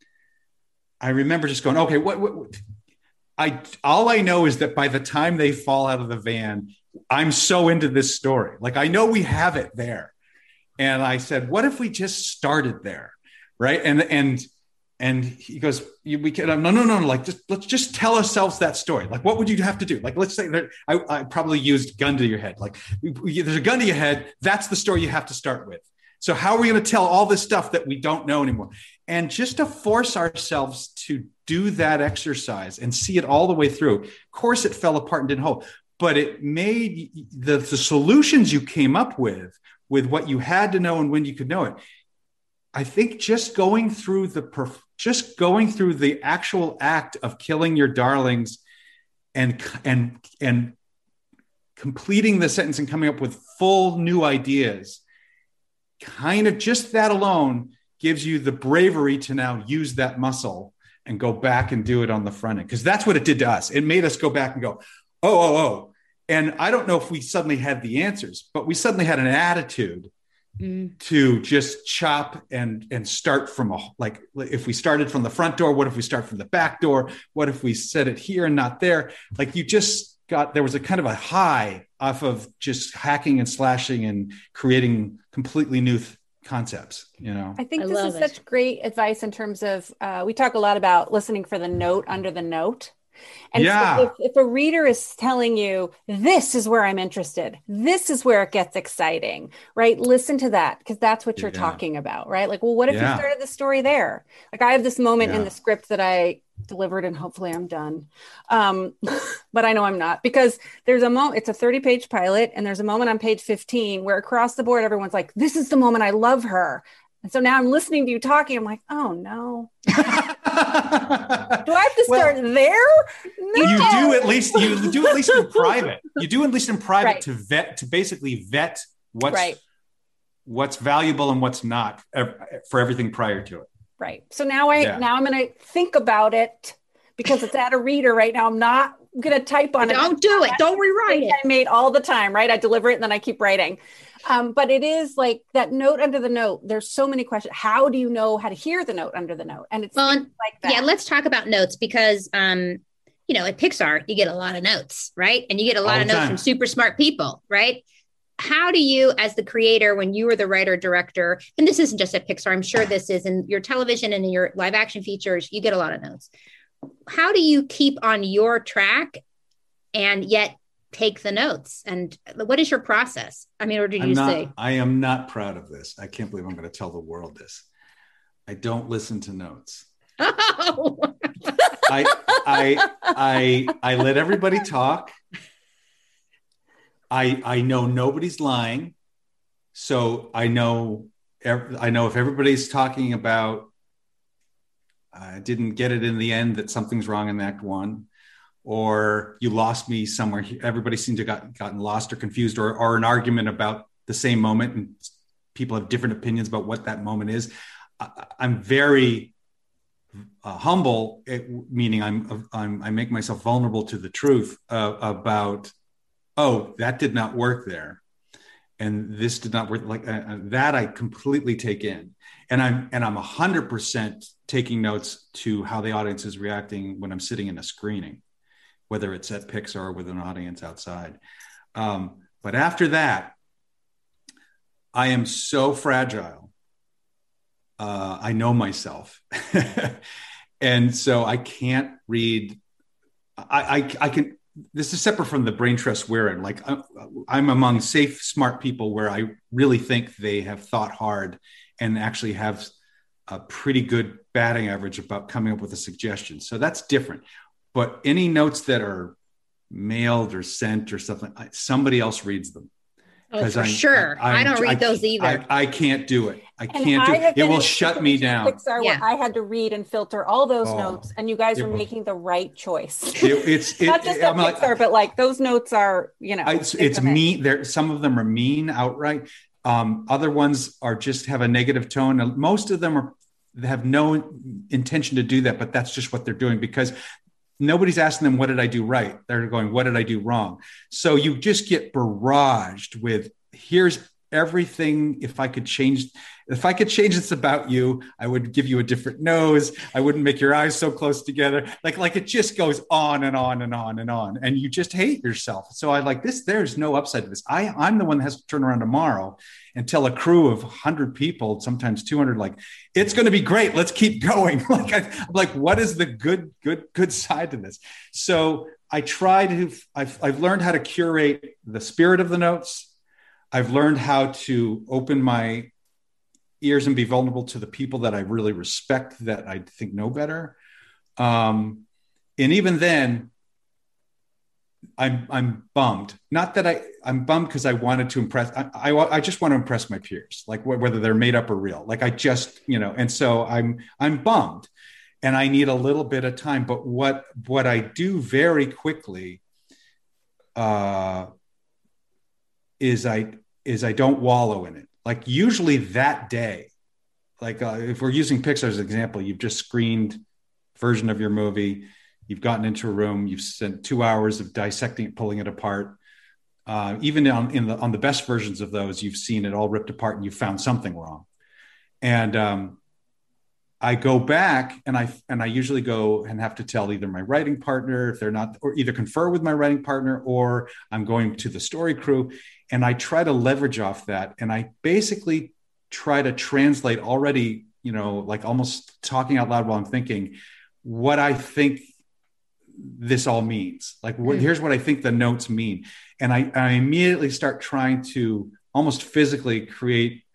I remember just going, okay, what, what, what I all I know is that by the time they fall out of the van, I'm so into this story. Like, I know we have it there. And I said, what if we just started there? Right. And and and he goes, we can no, no, no, no, like just let's just tell ourselves that story. Like, what would you have to do? Like, let's say that I, I probably used gun to your head. Like, there's a gun to your head. That's the story you have to start with. So how are we going to tell all this stuff that we don't know anymore? And just to force ourselves to do that exercise and see it all the way through. Of course, it fell apart and didn't hold, but it made the, the solutions you came up with, with what you had to know and when you could know it. I think just going through the perf- just going through the actual act of killing your darlings and and and completing the sentence and coming up with full new ideas, kind of just that alone gives you the bravery to now use that muscle and go back and do it on the front end. Because that's what it did to us. It made us go back and go, oh, oh, oh. And I don't know if we suddenly had the answers, but we suddenly had an attitude mm. to just chop and and start from a, like, if we started from the front door, what if we start from the back door? What if we set it here and not there? Like, you just got, there was a kind of a high off of just hacking and slashing and creating completely new th- concepts, you know? I think I this is it. such great advice in terms of, uh, we talk a lot about listening for the note under the note. And yeah. so if, if a reader is telling you, this is where I'm interested, this is where it gets exciting, right? Listen to that, because that's what you're yeah. talking about, right? Like, well, what if yeah. you started the story there? Like, I have this moment yeah. in the script that I delivered, and hopefully I'm done. Um, but I know I'm not, because there's a moment, it's a thirty page pilot, and there's a moment on page fifteen where across the board, everyone's like, this is the moment I love her. And so now I'm listening to you talking. I'm like, oh no. Do I have to start well, there? No. You do at least you do at least in private. You do at least in private right. to vet to basically vet what's right. what's valuable and what's not for everything prior to it. Right. So now I yeah. now I'm going to think about it, because it's at a reader right now. I'm not going to type on Don't it. Don't do it. Don't rewrite it. I made all the time, right? I deliver it and then I keep writing. Um, but it is like that note under the note. There's so many questions. How do you know how to hear the note under the note? And it's well, like that. Yeah, let's talk about notes, because, um, you know, at Pixar, you get a lot of notes, right? And you get a lot of notes time. from super smart people, right? How do you, as the creator, when you were the writer director, and this isn't just at Pixar, I'm sure this is in your television and in your live action features, you get a lot of notes. How do you keep on your track and yet take the notes? And what is your process? I mean, or did I'm you not, say? I am not proud of this. I can't believe I'm going to tell the world this. I don't listen to notes. Oh. I, I, I, I let everybody talk. I, I know nobody's lying. So I know, I know if everybody's talking about, I didn't get it in the end, that something's wrong in act one, or you lost me somewhere. Everybody seemed to have got, gotten lost or confused, or, or an argument about the same moment, and people have different opinions about what that moment is. I, I'm very uh, humble, it, meaning I'm, I'm, I make myself vulnerable to the truth uh, about, oh, that did not work there, and this did not work. Like uh, that, I completely take in, and I'm and I'm a hundred percent taking notes to how the audience is reacting when I'm sitting in a screening, whether it's at Pixar or with an audience outside. Um, but after that, I am so fragile. Uh, I know myself. And so I can't read. I, I, I can, this is separate from the brain trust we're in. Like I'm, I'm among safe, smart people where I really think they have thought hard and actually have a pretty good batting average about coming up with a suggestion. So that's different. but any notes that are mailed or sent or something, somebody else reads them. Oh, for I'm, sure. I, I don't read I, those either. I, I can't do it. I and can't I do it. It will shut me down. Pixar, yeah. Where I had to read and filter all those oh, notes, and you guys were was, making the right choice. It, it's it, not just it, Pixar, like, but like those notes are, you know, I, it's, it's mean. There, some of them are mean outright. Um, other ones are just have a negative tone. And most of them are have no intention to do that, but that's just what they're doing because nobody's asking them, what did I do right? They're going, what did I do wrong? So you just get barraged with, here's everything. If I could change, if I could change this about you, I would give you a different nose. I wouldn't make your eyes so close together. Like, like it just goes on and on and on and on. And you just hate yourself. So I like this, there's no upside to this. I, I'm the one that has to turn around tomorrow and tell a crew of one hundred people, sometimes two hundred, like, it's going to be great. Let's keep going. Like, I, I'm like, what is the good, good, good side to this? So I try to, I've, I've learned how to curate the spirit of the notes. I've learned how to open my ears and be vulnerable to the people that I really respect, that I think know better. Um, and even then, I'm I'm bummed. Not that I I'm bummed because I wanted to impress. I, I I just want to impress my peers, like wh- whether they're made up or real. Like I just you know, and so I'm I'm bummed, and I need a little bit of time. But what what I do very quickly, uh, is I is I don't wallow in it. Like usually that day, like uh, if we're using Pixar as an example, you've just screened version of your movie. You've gotten into a room, you've spent two hours of dissecting it, pulling it apart. Uh, even on, in the, on the best versions of those, you've seen it all ripped apart and you found something wrong. And um, I go back and I, and I usually go and have to tell either my writing partner, if they're not, or either confer with my writing partner, or I'm going to the story crew. And I try to leverage off that. And I basically try to translate already, you know, like almost talking out loud while I'm thinking what I think this all means. Like, what, here's what I think the notes mean. And I, I immediately start trying to almost physically create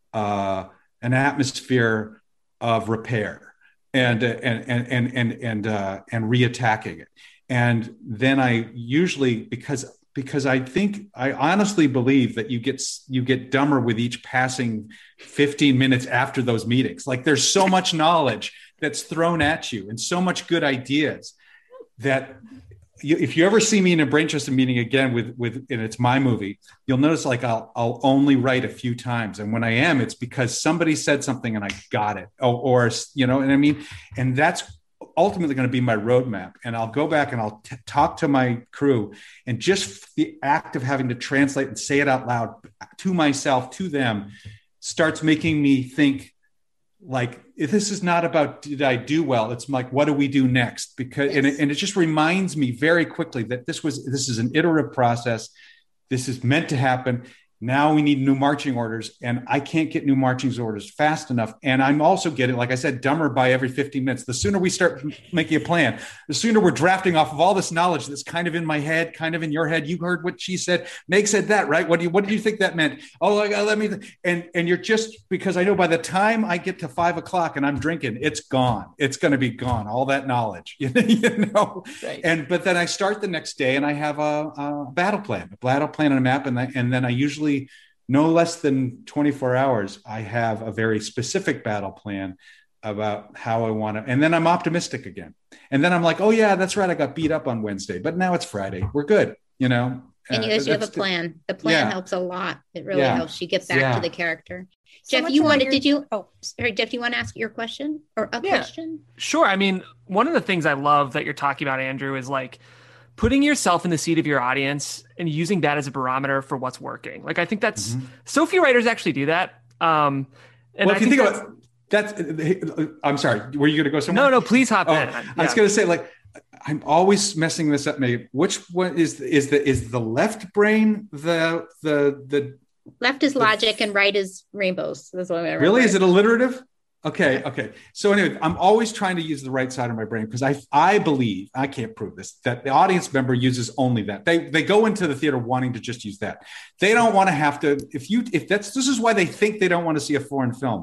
uh, an atmosphere of repair and, uh, and, and, and, and, and, uh, and reattacking it. And then I usually, because, because I think, I honestly believe that you get, you get dumber with each passing fifteen minutes after those meetings. Like there's so much knowledge that's thrown at you and so much good ideas that you, if you ever see me in a Brain Trust meeting again with, with, and it's my movie, you'll notice like I'll, I'll only write a few times. And when I am, it's because somebody said something and I got it. Or, or you know what I mean? And that's ultimately going to be my roadmap. And I'll go back and I'll t- talk to my crew, and just the act of having to translate and say it out loud to myself, to them, starts making me think, like, if this is not about did I do well, it's like, what do we do next? Because yes. and, it, and it just reminds me very quickly that this was this is an iterative process. This is meant to happen. Now we need new marching orders, and I can't get new marching orders fast enough. And I'm also getting, like I said, dumber by every fifteen minutes. The sooner we start making a plan, the sooner we're drafting off of all this knowledge that's kind of in my head, kind of in your head. You heard what she said. Meg said that, right? What do you, what do you think that meant? Oh, like, let me, and, and you're just, because I know by the time I get to five o'clock and I'm drinking, it's gone. It's going to be gone. All that knowledge, you know? Right. And, but then I start the next day and I have a, a battle plan, a battle plan and a map. And, I, and then I usually, no less than twenty-four hours, I have a very specific battle plan about how I want to, and then I'm optimistic again. And then I'm like, oh yeah, that's right. I got beat up on Wednesday, but now it's Friday. We're good. You know? And you guys uh, have a plan. The plan yeah. helps a lot. It really yeah. helps you get back yeah. to the character. So Jeff, you wanted, your... did you, oh, sorry, Jeff, do you want to ask your question or a yeah, question? Sure. I mean, one of the things I love that you're talking about, Andrew, is like, putting yourself in the seat of your audience and using that as a barometer for what's working. Like, I think that's mm-hmm. so few writers actually do that. Um, and well, I if you think, think about that's, I'm sorry, were you going to go somewhere? No, no, please hop oh, in. Yeah. I was going to say, like, I'm always messing this up. Maybe which one is, is the, is the left brain, the, the, the left is logic the, and right is rainbows. That's what I remember. Really? Is it alliterative? Okay. Okay. So anyway, I'm always trying to use the right side of my brain because I, I believe, I can't prove this, that the audience member uses only that. They, they go into the theater wanting to just use that. They don't want to have to, if you, if that's, this is why they think they don't want to see a foreign film.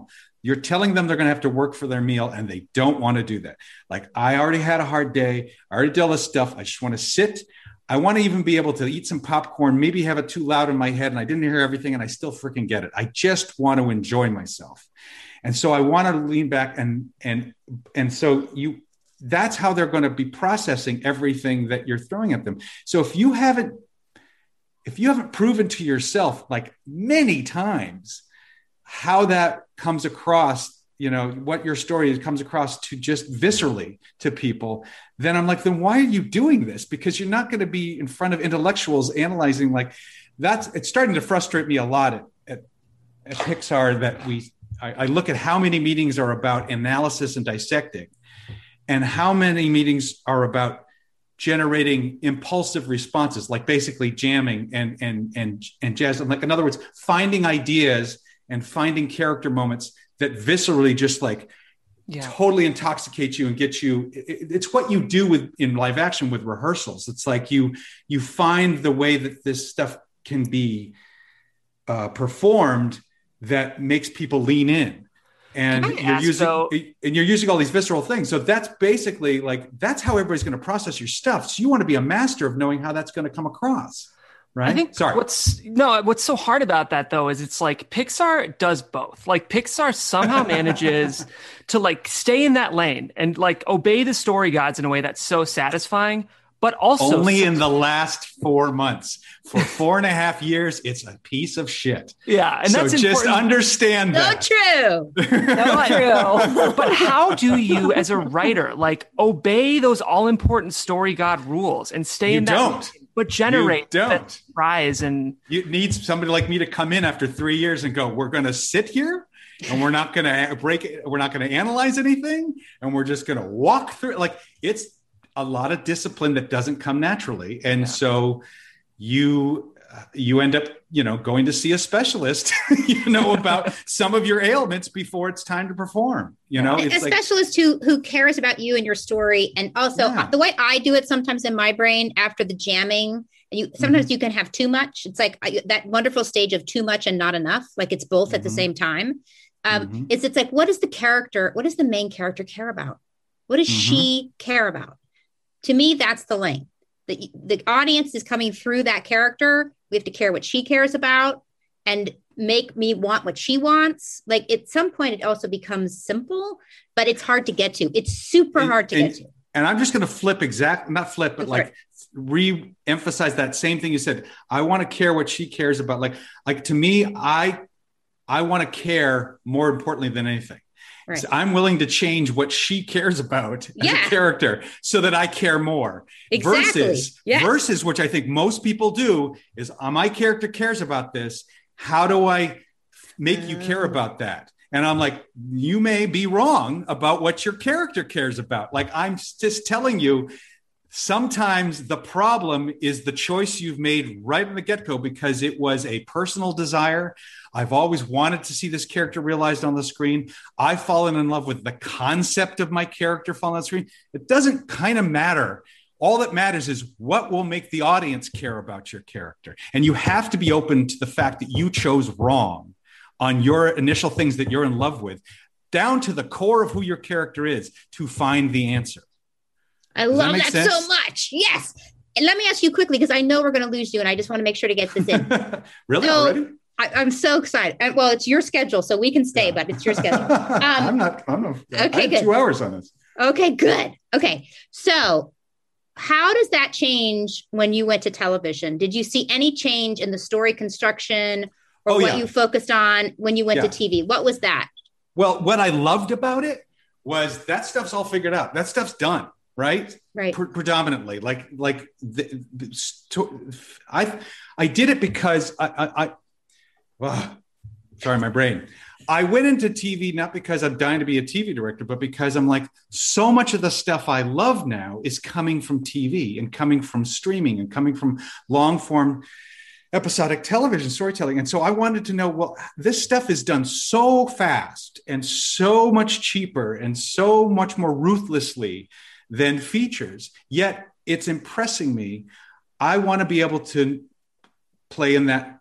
You're telling them they're going to have to work for their meal and they don't want to do that. Like, I already had a hard day. I already did all this stuff. I just want to sit. I want to even be able to eat some popcorn, maybe have it too loud in my head and I didn't hear everything and I still freaking get it. I just want to enjoy myself. And so I want to lean back and, and, and so you, that's how they're going to be processing everything that you're throwing at them. So if you haven't, if you haven't proven to yourself like many times how that comes across, you know, what your story comes across to just viscerally to people, then I'm like, then why are you doing this? Because you're not going to be in front of intellectuals analyzing like that's, it's starting to frustrate me a lot at, at, at Pixar that we, I, I look at how many meetings are about analysis and dissecting and how many meetings are about generating impulsive responses, like basically jamming and, and, and, and jazz. Like, in other words, finding ideas and finding character moments that viscerally just like yeah. totally intoxicate you and get you. It, it's what you do with in live action with rehearsals. It's like you, you find the way that this stuff can be uh, performed that makes people lean in. And you're ask, using though, and you're using all these visceral things. So that's basically like, that's how everybody's going to process your stuff. So you want to be a master of knowing how that's going to come across. Right? I think Sorry. what's no, what's so hard about that though, is it's like Pixar does both. Like Pixar somehow manages to like stay in that lane and like obey the story gods in a way that's so satisfying, but also only in the last four months. For four and a half years, it's a piece of shit. Yeah, and so that's just important. Understand so that. True. So true. But how do you, as a writer, like obey those all important story god rules and stay you in that? Don't. Lane? But generate you don't. that rise and you need somebody like me to come in after three years and go, we're going to sit here and we're not going to break it. We're not going to analyze anything. And we're just going to walk through it. Like, it's a lot of discipline that doesn't come naturally. And yeah. so you, you end up, you know, going to see a specialist, you know, about some of your ailments before it's time to perform, you know, a it's like, specialist who, who cares about you and your story. And also yeah. the way I do it sometimes in my brain after the jamming, you, sometimes mm-hmm. you can have too much. It's like I, that wonderful stage of too much and not enough. Like it's both mm-hmm. at the same time. Um, mm-hmm. It's, it's like, what does the character, what does the main character care about? What does mm-hmm. she care about? To me, that's the link. The, the audience is coming through that character. We have to care what she cares about and make me want what she wants. Like at some point, it also becomes simple, but it's hard to get to. It's super and, hard to and, get to. And I'm just going to flip exact, not flip, but like re-emphasize that same thing you said. I want to care what she cares about. Like, like to me, I, I want to care more importantly than anything. Right. So I'm willing to change what she cares about as yeah. a character so that I care more. Exactly. Versus, yes. versus, which I think most people do, is uh, my character cares about this. How do I make uh, you care about that? And I'm like, you may be wrong about what your character cares about. Like, I'm just telling you, sometimes the problem is the choice you've made right from the get-go because it was a personal desire. I've always wanted to see this character realized on the screen. I've fallen in love with the concept of my character falling on the screen. It doesn't kind of matter. All that matters is what will make the audience care about your character. And you have to be open to the fact that you chose wrong on your initial things that you're in love with, down to the core of who your character is to find the answer. I Does love that, that so much. Yes. And let me ask you quickly, because I know we're going to lose you and I just want to make sure to get this in. Really? So, Already? I, I'm so excited. And, well, it's your schedule, so we can stay, yeah. but it's your schedule. Um, I'm not, I'm not, okay, I have good. two hours on this. Okay, good. Okay. So how does that change when you went to television? Did you see any change in the story construction or oh, what yeah. you focused on when you went yeah. to T V? What was that? Well, what I loved about it was that stuff's all figured out. That stuff's done. Right. Right. Pre- predominantly like, like the, the sto- I, I did it because I, I, I well, sorry, my brain. I went into T V, not because I'm dying to be a T V director, but because I'm like, so much of the stuff I love now is coming from T V and coming from streaming and coming from long form episodic television storytelling. And so I wanted to know, well, this stuff is done so fast and so much cheaper and so much more ruthlessly than features, yet it's impressing me. I want to be able to play in that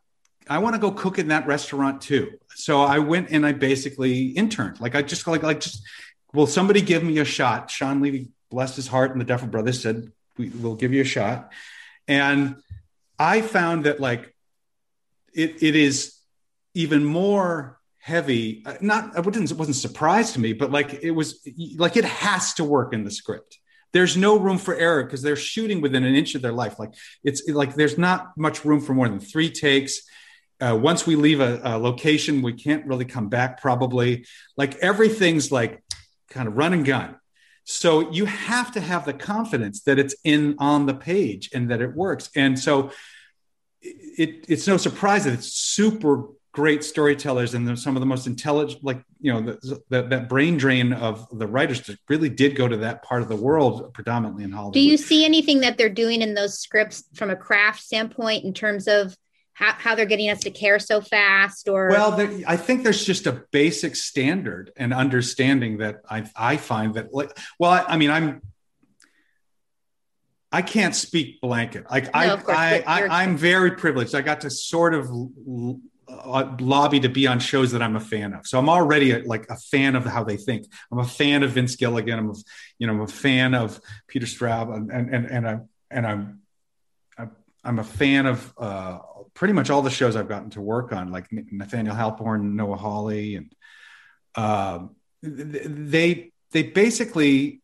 I want to go cook in that restaurant too. So I went and I basically interned. Like I just like, like just, will somebody give me a shot? Sean Levy, blessed his heart, and the Duffer Brothers said, we will give you a shot. And I found that like, it, it is even more heavy. Not, I wouldn't, it wasn't a surprise to me, but like, it was like, it has to work in the script. There's no room for error because they're shooting within an inch of their life. Like it's like, there's not much room for more than three takes. Uh, once we leave a, a location, we can't really come back probably. Like everything's like kind of run and gun. So you have to have the confidence that it's in on the page and that it works. And so it, it's no surprise that it's super great storytellers and some of the most intelligent, like, you know, the, the, that brain drain of the writers that really did go to that part of the world, predominantly in Hollywood. Do you see anything that they're doing in those scripts from a craft standpoint in terms of how, how they're getting us to care so fast? Or well, there, I think there's just a basic standard and understanding that I, I find that, like, well, I, I mean, I'm, I can't speak blanket. Like no, I, I, I, I'm very privileged. I got to sort of l- uh, lobby to be on shows that I'm a fan of. So I'm already a, like a fan of how they think. I'm a fan of Vince Gilligan. I'm, a, you know, I'm a fan of Peter Straub, and and and, and I'm and I'm I'm a fan of uh, pretty much all the shows I've gotten to work on, like Nathaniel Halpern, Noah Hawley, and uh, they they basically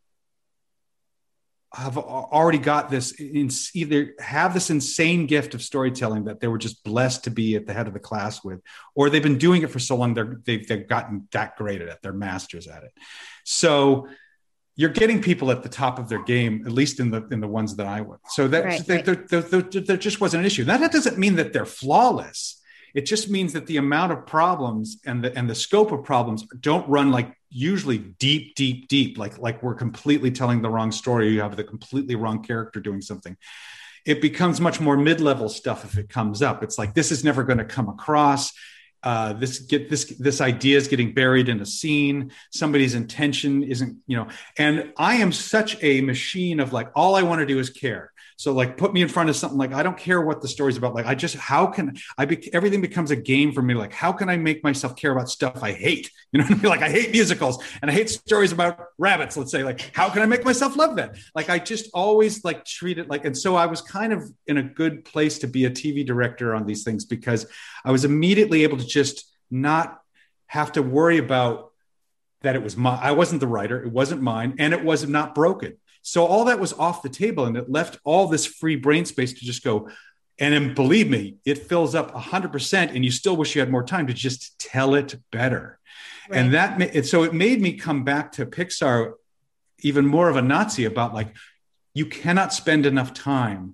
have already got this in, either have this insane gift of storytelling that they were just blessed to be at the head of the class with, or they've been doing it for so long they're they've, they've gotten that great at it. They're masters at it. So you're getting people at the top of their game, at least in the in the ones that I would. So that right, they, right. There, there, there, there just wasn't an issue. Now, that doesn't mean that they're flawless. It just means that the amount of problems and the and the scope of problems don't run like usually deep, deep, deep. Like like we're completely telling the wrong story. You have the completely wrong character doing something. It becomes much more mid-level stuff if it comes up. It's like, this is never going to come across. Uh, this get this this idea is getting buried in a scene. Somebody's intention isn't, you know. And I am such a machine of like, all I want to do is care. So like, put me in front of something like, I don't care what the story's about. Like, I just, how can I be, everything becomes a game for me. Like, how can I make myself care about stuff I hate? You know what I mean? Like, I hate musicals and I hate stories about rabbits. Let's say, like, how can I make myself love that? Like, I just always like treat it like, and so I was kind of in a good place to be a T V director on these things, because I was immediately able to just not have to worry about that. It was my, I wasn't the writer. It wasn't mine. And it was not broken. So all that was off the table, and it left all this free brain space to just go. And then believe me, it fills up one hundred percent, and you still wish you had more time to just tell it better. Right. And that, and so it made me come back to Pixar even more of a Nazi about like, you cannot spend enough time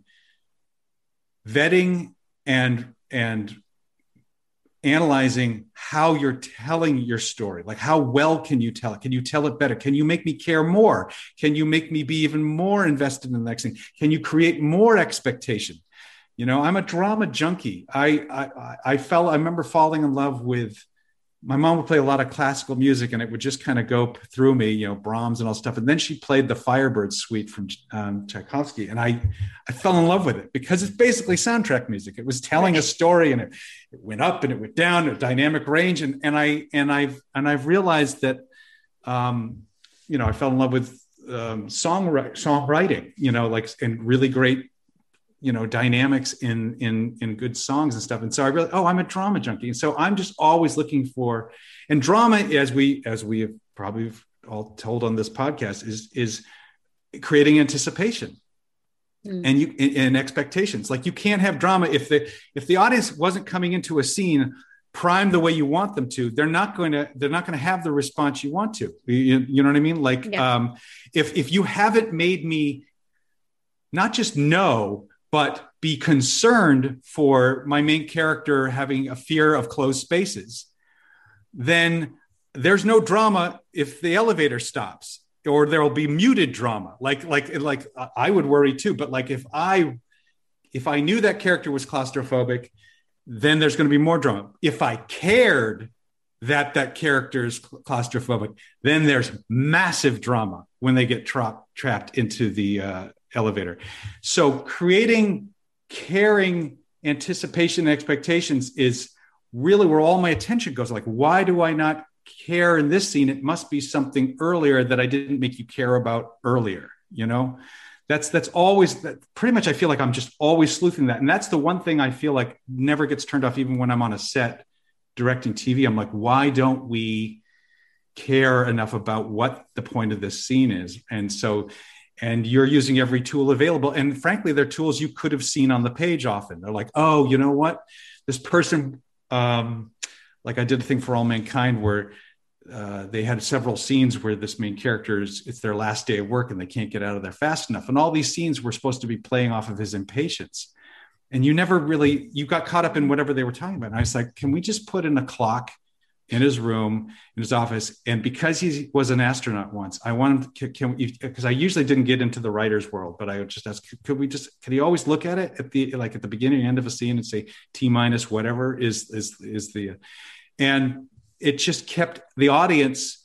vetting and, and analyzing how you're telling your story. Like, how well can you tell it? Can you tell it better? Can you make me care more? Can you make me be even more invested in the next thing? Can you create more expectation? You know, I'm a drama junkie. I, I, I fell, I remember falling in love with, my mom would play a lot of classical music, and it would just kind of go through me, you know, Brahms and all stuff. And then she played the Firebird Suite from um, Tchaikovsky. And I, I fell in love with it because it's basically soundtrack music. It was telling a story, and it, it went up and it went down, a dynamic range. And, and I, and I've, and I've realized that, um, you know, I fell in love with um, song, songwriting, you know, like, and really great, you know, dynamics in, in, in good songs and stuff. And so I really, oh, I'm a drama junkie. And so I'm just always looking for, and drama, as we, as we have probably all told on this podcast, is, is creating anticipation mm. and you, and expectations. Like, you can't have drama if the, if the audience wasn't coming into a scene primed the way you want them to, they're not going to, they're not going to have the response you want to, you, you know what I mean? Like, yeah. um, if, if you haven't made me not just know, but be concerned for my main character having a fear of closed spaces, then there's no drama if the elevator stops, or there will be muted drama. Like, like, like I would worry too. But like, if I, if I knew that character was claustrophobic, then there's going to be more drama. If I cared that that character is claustrophobic, then there's massive drama when they get tra- trapped into the, uh, elevator. So creating caring anticipation and expectations is really where all my attention goes. Like, why do I not care in this scene? It must be something earlier that I didn't make you care about earlier. You know, that's, that's always that pretty much, I feel like I'm just always sleuthing that. And that's the one thing I feel like never gets turned off, even when I'm on a set directing T V. I'm like, why don't we care enough about what the point of this scene is? And so, and you're using every tool available. And frankly, they're tools you could have seen on the page often. They're like, oh, you know what? This person, um, like I did a thing for All Mankind where uh, they had several scenes where this main character is, it's their last day of work and they can't get out of there fast enough. And all these scenes were supposed to be playing off of his impatience. And you never really, you got caught up in whatever they were talking about. And I was like, can we just put in a clock in his room, in his office? And because he was an astronaut once, I wanted to, can we, because I usually didn't get into the writer's world, but I would just ask, could we just, could he always look at it at the, like at the beginning and end of a scene and say T minus whatever is, is, is the, and it just kept the audience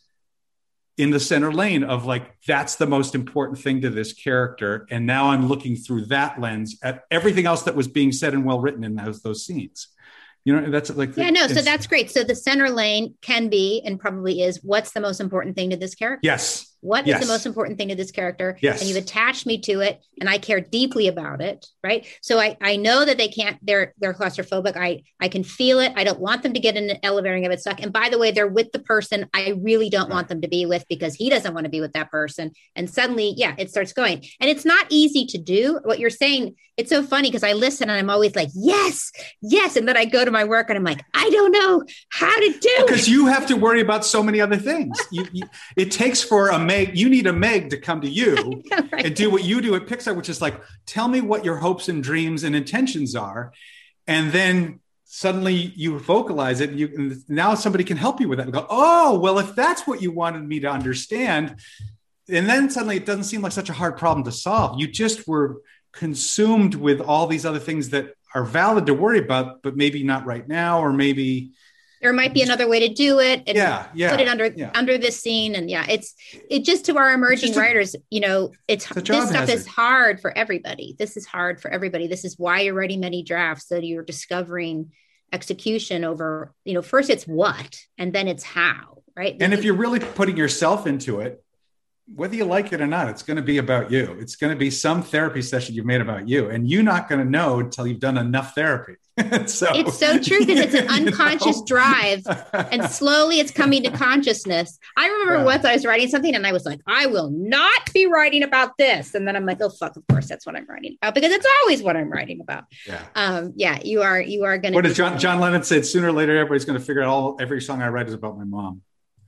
in the center lane of like, that's the most important thing to this character. And now I'm looking through that lens at everything else that was being said and well written in those, those scenes. You know, that's like, yeah, no, so that's great. So the center lane can be, and probably is, what's the most important thing to this character? Yes. What yes. is the most important thing to this character? Yes. And you've attached me to it and I care deeply about it. Right. So I, I know that they can't, they're, they're claustrophobic. I, I can feel it. I don't want them to get in an elevator and get stuck. And by the way, they're with the person I really don't right. want them to be with because he doesn't want to be with that person. And suddenly, yeah, it starts going. And it's not easy to do what you're saying. It's so funny because I listen and I'm always like, yes, yes. And then I go to my work and I'm like, I don't know how to do because you have to worry about so many other things. You, you, it takes for a Meg, you need a Meg to come to you know, right? and do what you do at Pixar, which is like, tell me what your hopes and dreams and intentions are. And then suddenly you vocalize it. And you, now somebody can help you with that and go, oh, well, if that's what you wanted me to understand. And then suddenly it doesn't seem like such a hard problem to solve. You just were consumed with all these other things that are valid to worry about, but maybe not right now, or maybe there might be another way to do it and yeah, yeah, put it under yeah. under this scene. And yeah, it's it just to our emerging writers, a, you know, it's, it's this stuff hazard. is hard for everybody. This is hard for everybody. This is why you're writing many drafts, so you're discovering execution over, you know, first it's what, and then it's how, right? And if you're really putting yourself into it, whether you like it or not, it's going to be about you. It's going to be some therapy session you've made about you, and you're not going to know until you've done enough therapy. so it's so true because it's an unconscious know? drive, and slowly it's coming to consciousness. I remember yeah. once I was writing something and I was like, I will not be writing about this. And then I'm like, oh, fuck, of course, that's what I'm writing about, because it's always what I'm writing about. Yeah. Um, yeah, you are, you are going to. What did John, John Lennon said? Sooner or later, everybody's going to figure out all, every song I write is about my mom.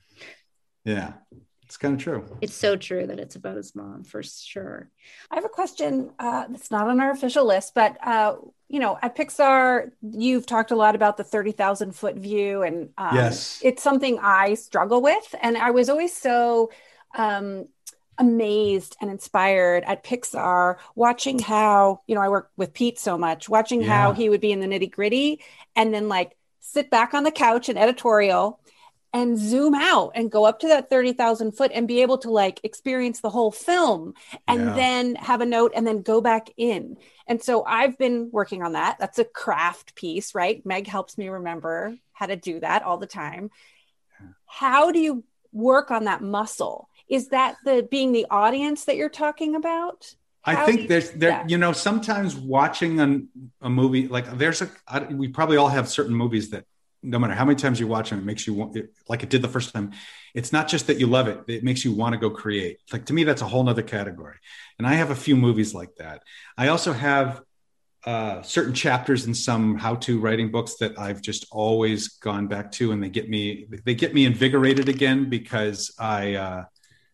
Yeah. It's kind of true. It's so true that it's about his mom, for sure. I have a question uh, that's not on our official list, but, uh, you know, at Pixar, you've talked a lot about the thirty thousand foot view. And um, yes. it's something I struggle with. And I was always so um, amazed and inspired at Pixar, watching how, you know, I work with Pete so much, watching yeah. how he would be in the nitty gritty and then like sit back on the couch and editorial and zoom out and go up to that thirty thousand foot and be able to like experience the whole film and yeah. then have a note and then go back in. And so I've been working on that. That's a craft piece, right? Meg helps me remember how to do that all the time. Yeah. How do you work on that muscle? Is that the being the audience that you're talking about? How I think you, there's there, yeah. you know, sometimes watching a, a movie, like there's a, I, we probably all have certain movies that no matter how many times you watch them, it makes you want it, like it did the first time. It's not just that you love it. It makes you want to go create. Like, to me, that's a whole nother category. And I have a few movies like that. I also have uh, certain chapters in some how-to writing books that I've just always gone back to, and they get me, they get me invigorated again because I, uh,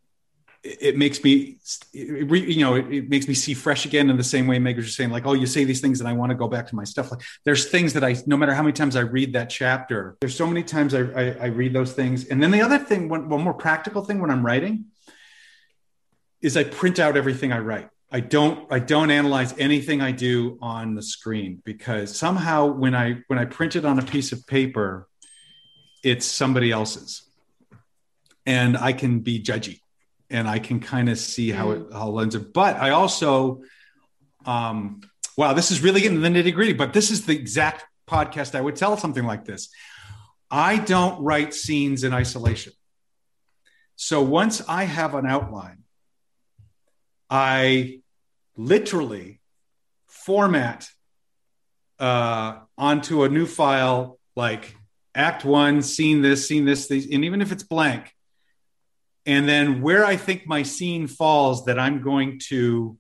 it makes me, you know, it makes me see fresh again in the same way Meg was just saying, like, oh, you say these things and I want to go back to my stuff. Like, there's things that I, no matter how many times I read that chapter, there's so many times I, I, I read those things. And then the other thing, one, one more practical thing when I'm writing is I print out everything I write. I don't, I don't analyze anything I do on the screen, because somehow when I, when I print it on a piece of paper, it's somebody else's and I can be judgy. And I can kind of see how it how it lends it. But I also, um, wow, this is really getting the nitty gritty, but this is the exact podcast I would tell something like this. I don't write scenes in isolation. So once I have an outline, I literally format uh, onto a new file, like act one, scene this, scene this, these, and even if it's blank, and then where I think my scene falls that I'm going to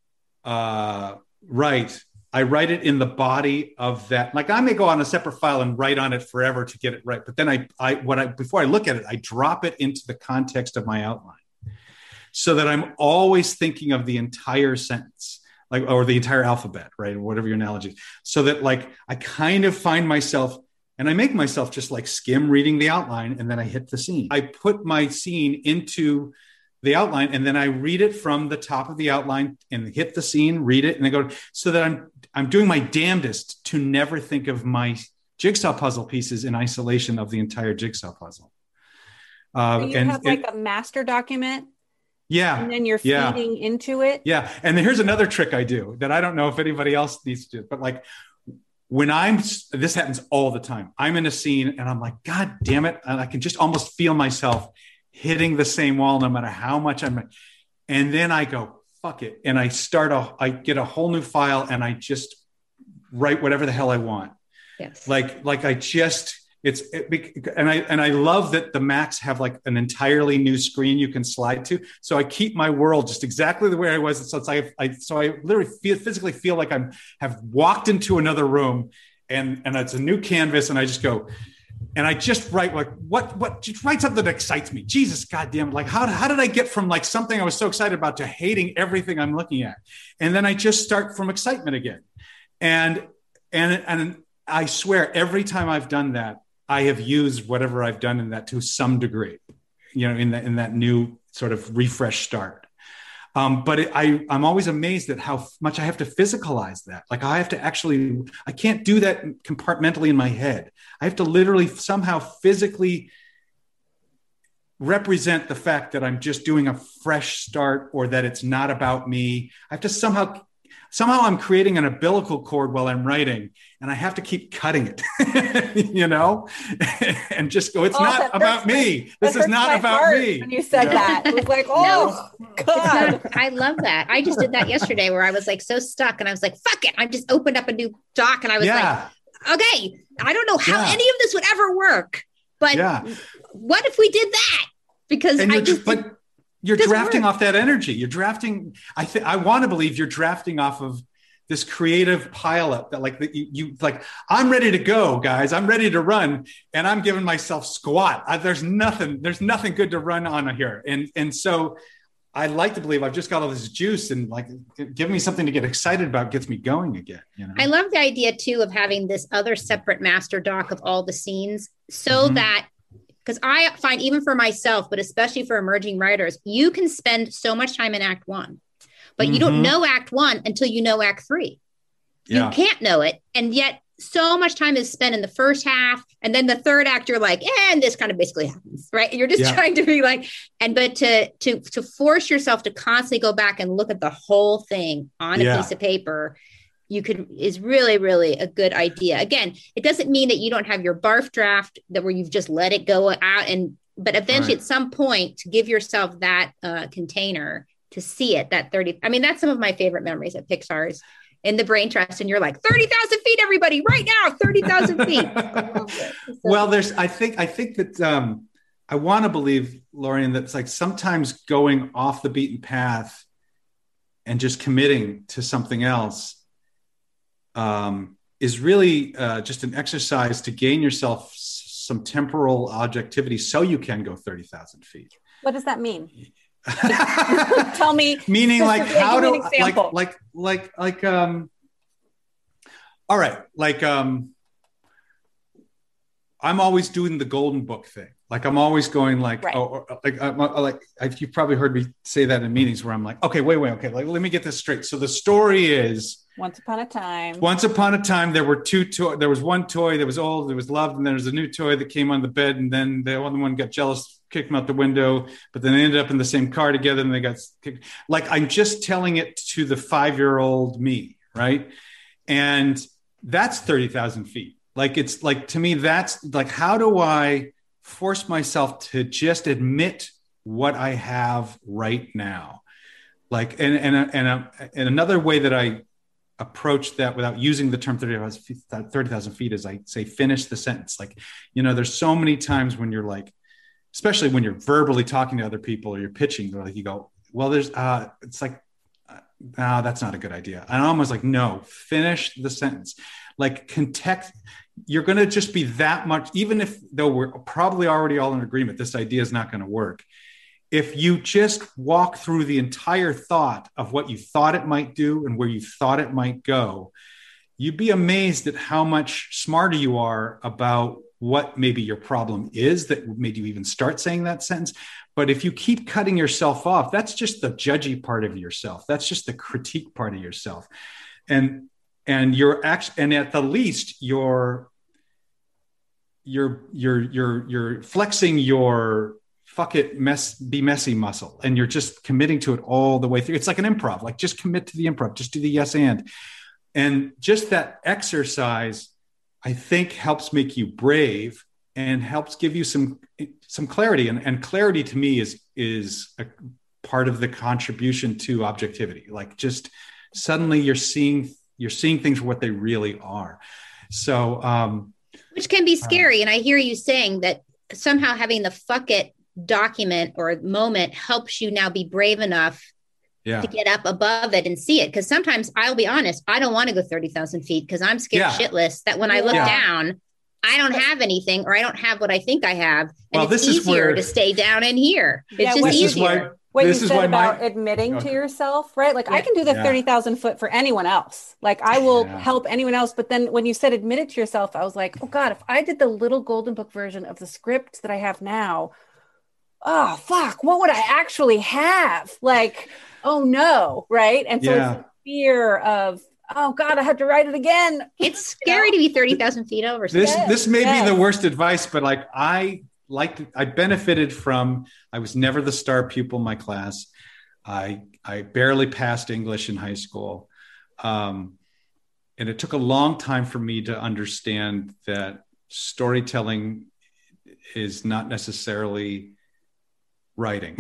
uh, write, I write it in the body of that. Like I may go on a separate file and write on it forever to get it right. But then I, I, what I, before I look at it, I drop it into the context of my outline so that I'm always thinking of the entire sentence, like, or the entire alphabet, right? Or whatever your analogy is. So that like, I kind of find myself and I make myself just like skim reading the outline and then I hit the scene. I put my scene into the outline and then I read it from the top of the outline and hit the scene, read it, and then go, so that I'm I'm doing my damnedest to never think of my jigsaw puzzle pieces in isolation of the entire jigsaw puzzle. Uh, so you and, have like and, a master document, yeah, and then you're yeah. feeding into it. Yeah, and then here's another trick I do that I don't know if anybody else needs to do, but like when I'm, this happens all the time. I'm in a scene and I'm like, God damn it, and I can just almost feel myself hitting the same wall no matter how much I'm, and then I go, fuck it. And I start a, I get a whole new file and I just write whatever the hell I want. Yes. Like, like I just, it's, it, and I, and I love that the Macs have like an entirely new screen you can slide to. So I keep my world just exactly the way I was. So it's like, I, so I literally feel, physically feel like I'm, have walked into another room and, and it's a new canvas and I just go, and I just write like, what, what, just write something that excites me. Jesus, goddamn it. Like, how, how did I get from like something I was so excited about to hating everything I'm looking at? And then I just start from excitement again. And, and, and I swear every time I've done that, I have used whatever I've done in that to some degree, you know, in that, in that new sort of refresh start. Um, but it, I, I'm always amazed at how much I have to physicalize that. Like I have to actually, I can't do that compartmentally in my head. I have to literally somehow physically represent the fact that I'm just doing a fresh start or that it's not about me. I have to somehow, somehow I'm creating an umbilical cord while I'm writing and I have to keep cutting it, you know, and just go, it's oh, not about me. This is not about me. When you said you know? that, it was like, oh, no, God. not, I love that. I just did that yesterday where I was like so stuck and I was like, fuck it. I just opened up a new doc and I was yeah. like, okay, I don't know how yeah. any of this would ever work, but yeah. what if we did that? Because and I just, but you're drafting work. off that energy. You're drafting. I think I want to believe you're drafting off of this creative pileup that like that you, you like, I'm ready to go, guys. I'm ready to run. And I'm giving myself squat. I, there's nothing, there's nothing good to run on here. And, and so I like to believe I've just got all this juice and like, give me something to get excited about, gets me going again. You know? I love the idea too, of having this other separate master doc of all the scenes so mm-hmm. that, because I find even for myself, but especially for emerging writers, you can spend so much time in act one. But you mm-hmm. don't know act one until you know act three. Yeah. You can't know it. And yet so much time is spent in the first half. And then the third act, you're like, eh, and this kind of basically happens, right? You're just yeah. trying to be like, and but to to to force yourself to constantly go back and look at the whole thing on a yeah. piece of paper, you could is really, really a good idea. Again, it doesn't mean that you don't have your barf draft that where you've just let it go out. And but eventually right. at some point to give yourself that uh, container to see it, that thirty, I mean, that's some of my favorite memories at Pixar's in the Brain Trust. And you're like thirty thousand feet, everybody right now, thirty thousand feet. So, well, there's, I think, I think that um, I want to believe, Lorien, that's like sometimes going off the beaten path and just committing to something else um, is really uh, just an exercise to gain yourself s- some temporal objectivity so you can go thirty thousand feet. What does that mean? Tell me. Meaning like how do like like like like um all right, like um I'm always doing the golden book thing. Like I'm always going like right. oh or, like I'm, like you've probably heard me say that in meetings where I'm like, okay, wait, wait, okay, like let me get this straight. So the story is once upon a time. Once upon a time, there were two toys. There was one toy that was old, that was loved, and there was a new toy that came on the bed, and then the other one got jealous, kicked him out the window, but then they ended up in the same car together, and they got kicked. Like I'm just telling it to the five-year-old me, right? And that's thirty thousand feet. Like, it's like, to me, that's like, how do I force myself to just admit what I have right now? Like, and, and, and, and another way that I approach that without using the term thirty thousand feet is I say, finish the sentence. Like, you know, there's so many times when you're like, especially when you're verbally talking to other people or you're pitching, they're like, you go, well, there's, uh, it's like, ah, oh, that's not a good idea. And I'm almost like, no, finish the sentence. Like, context, you're going to just be that much, even if though we're probably already all in agreement, this idea is not going to work. If you just walk through the entire thought of what you thought it might do and where you thought it might go, you'd be amazed at how much smarter you are about what maybe your problem is that made you even start saying that sentence. But if you keep cutting yourself off, that's just the judgy part of yourself. That's just the critique part of yourself. And, and you're actually, and at the least you're, you're, you're, you're, you're flexing your fuck it, mess, be messy muscle. And you're just committing to it all the way through. It's like an improv, like just commit to the improv, just do the yes and. And just that exercise, I think, helps make you brave and helps give you some, some clarity. And, and clarity to me is, is a part of the contribution to objectivity. Like, just suddenly you're seeing, you're seeing things for what they really are. So, um, which can be scary. Uh, and I hear you saying that somehow having the fuck it document or moment helps you now be brave enough yeah. to get up above it and see it. Because sometimes, I'll be honest, I don't want to go thirty thousand feet because I'm scared yeah. shitless that when I look yeah. down, I don't have anything, or I don't have what I think I have. And well, it's this easier is where, to stay down in here. It's yeah, just easier. What you said about my, admitting okay. to yourself, right? Like, yeah. I can do the yeah. thirty thousand foot for anyone else. Like, I will yeah. help anyone else. But then when you said admit it to yourself, I was like, oh God, if I did the little golden book version of the script that I have now, oh, fuck, what would I actually have? Like, oh no, right? And so yeah. it's the fear of, oh God, I have to write it again. It's scary you know? to be thirty thousand feet over. This, yes, this may yes. be the worst advice, but like, I like, I benefited from, I was never the star pupil in my class. I, I barely passed English in high school. Um, and it took a long time for me to understand that storytelling is not necessarily writing.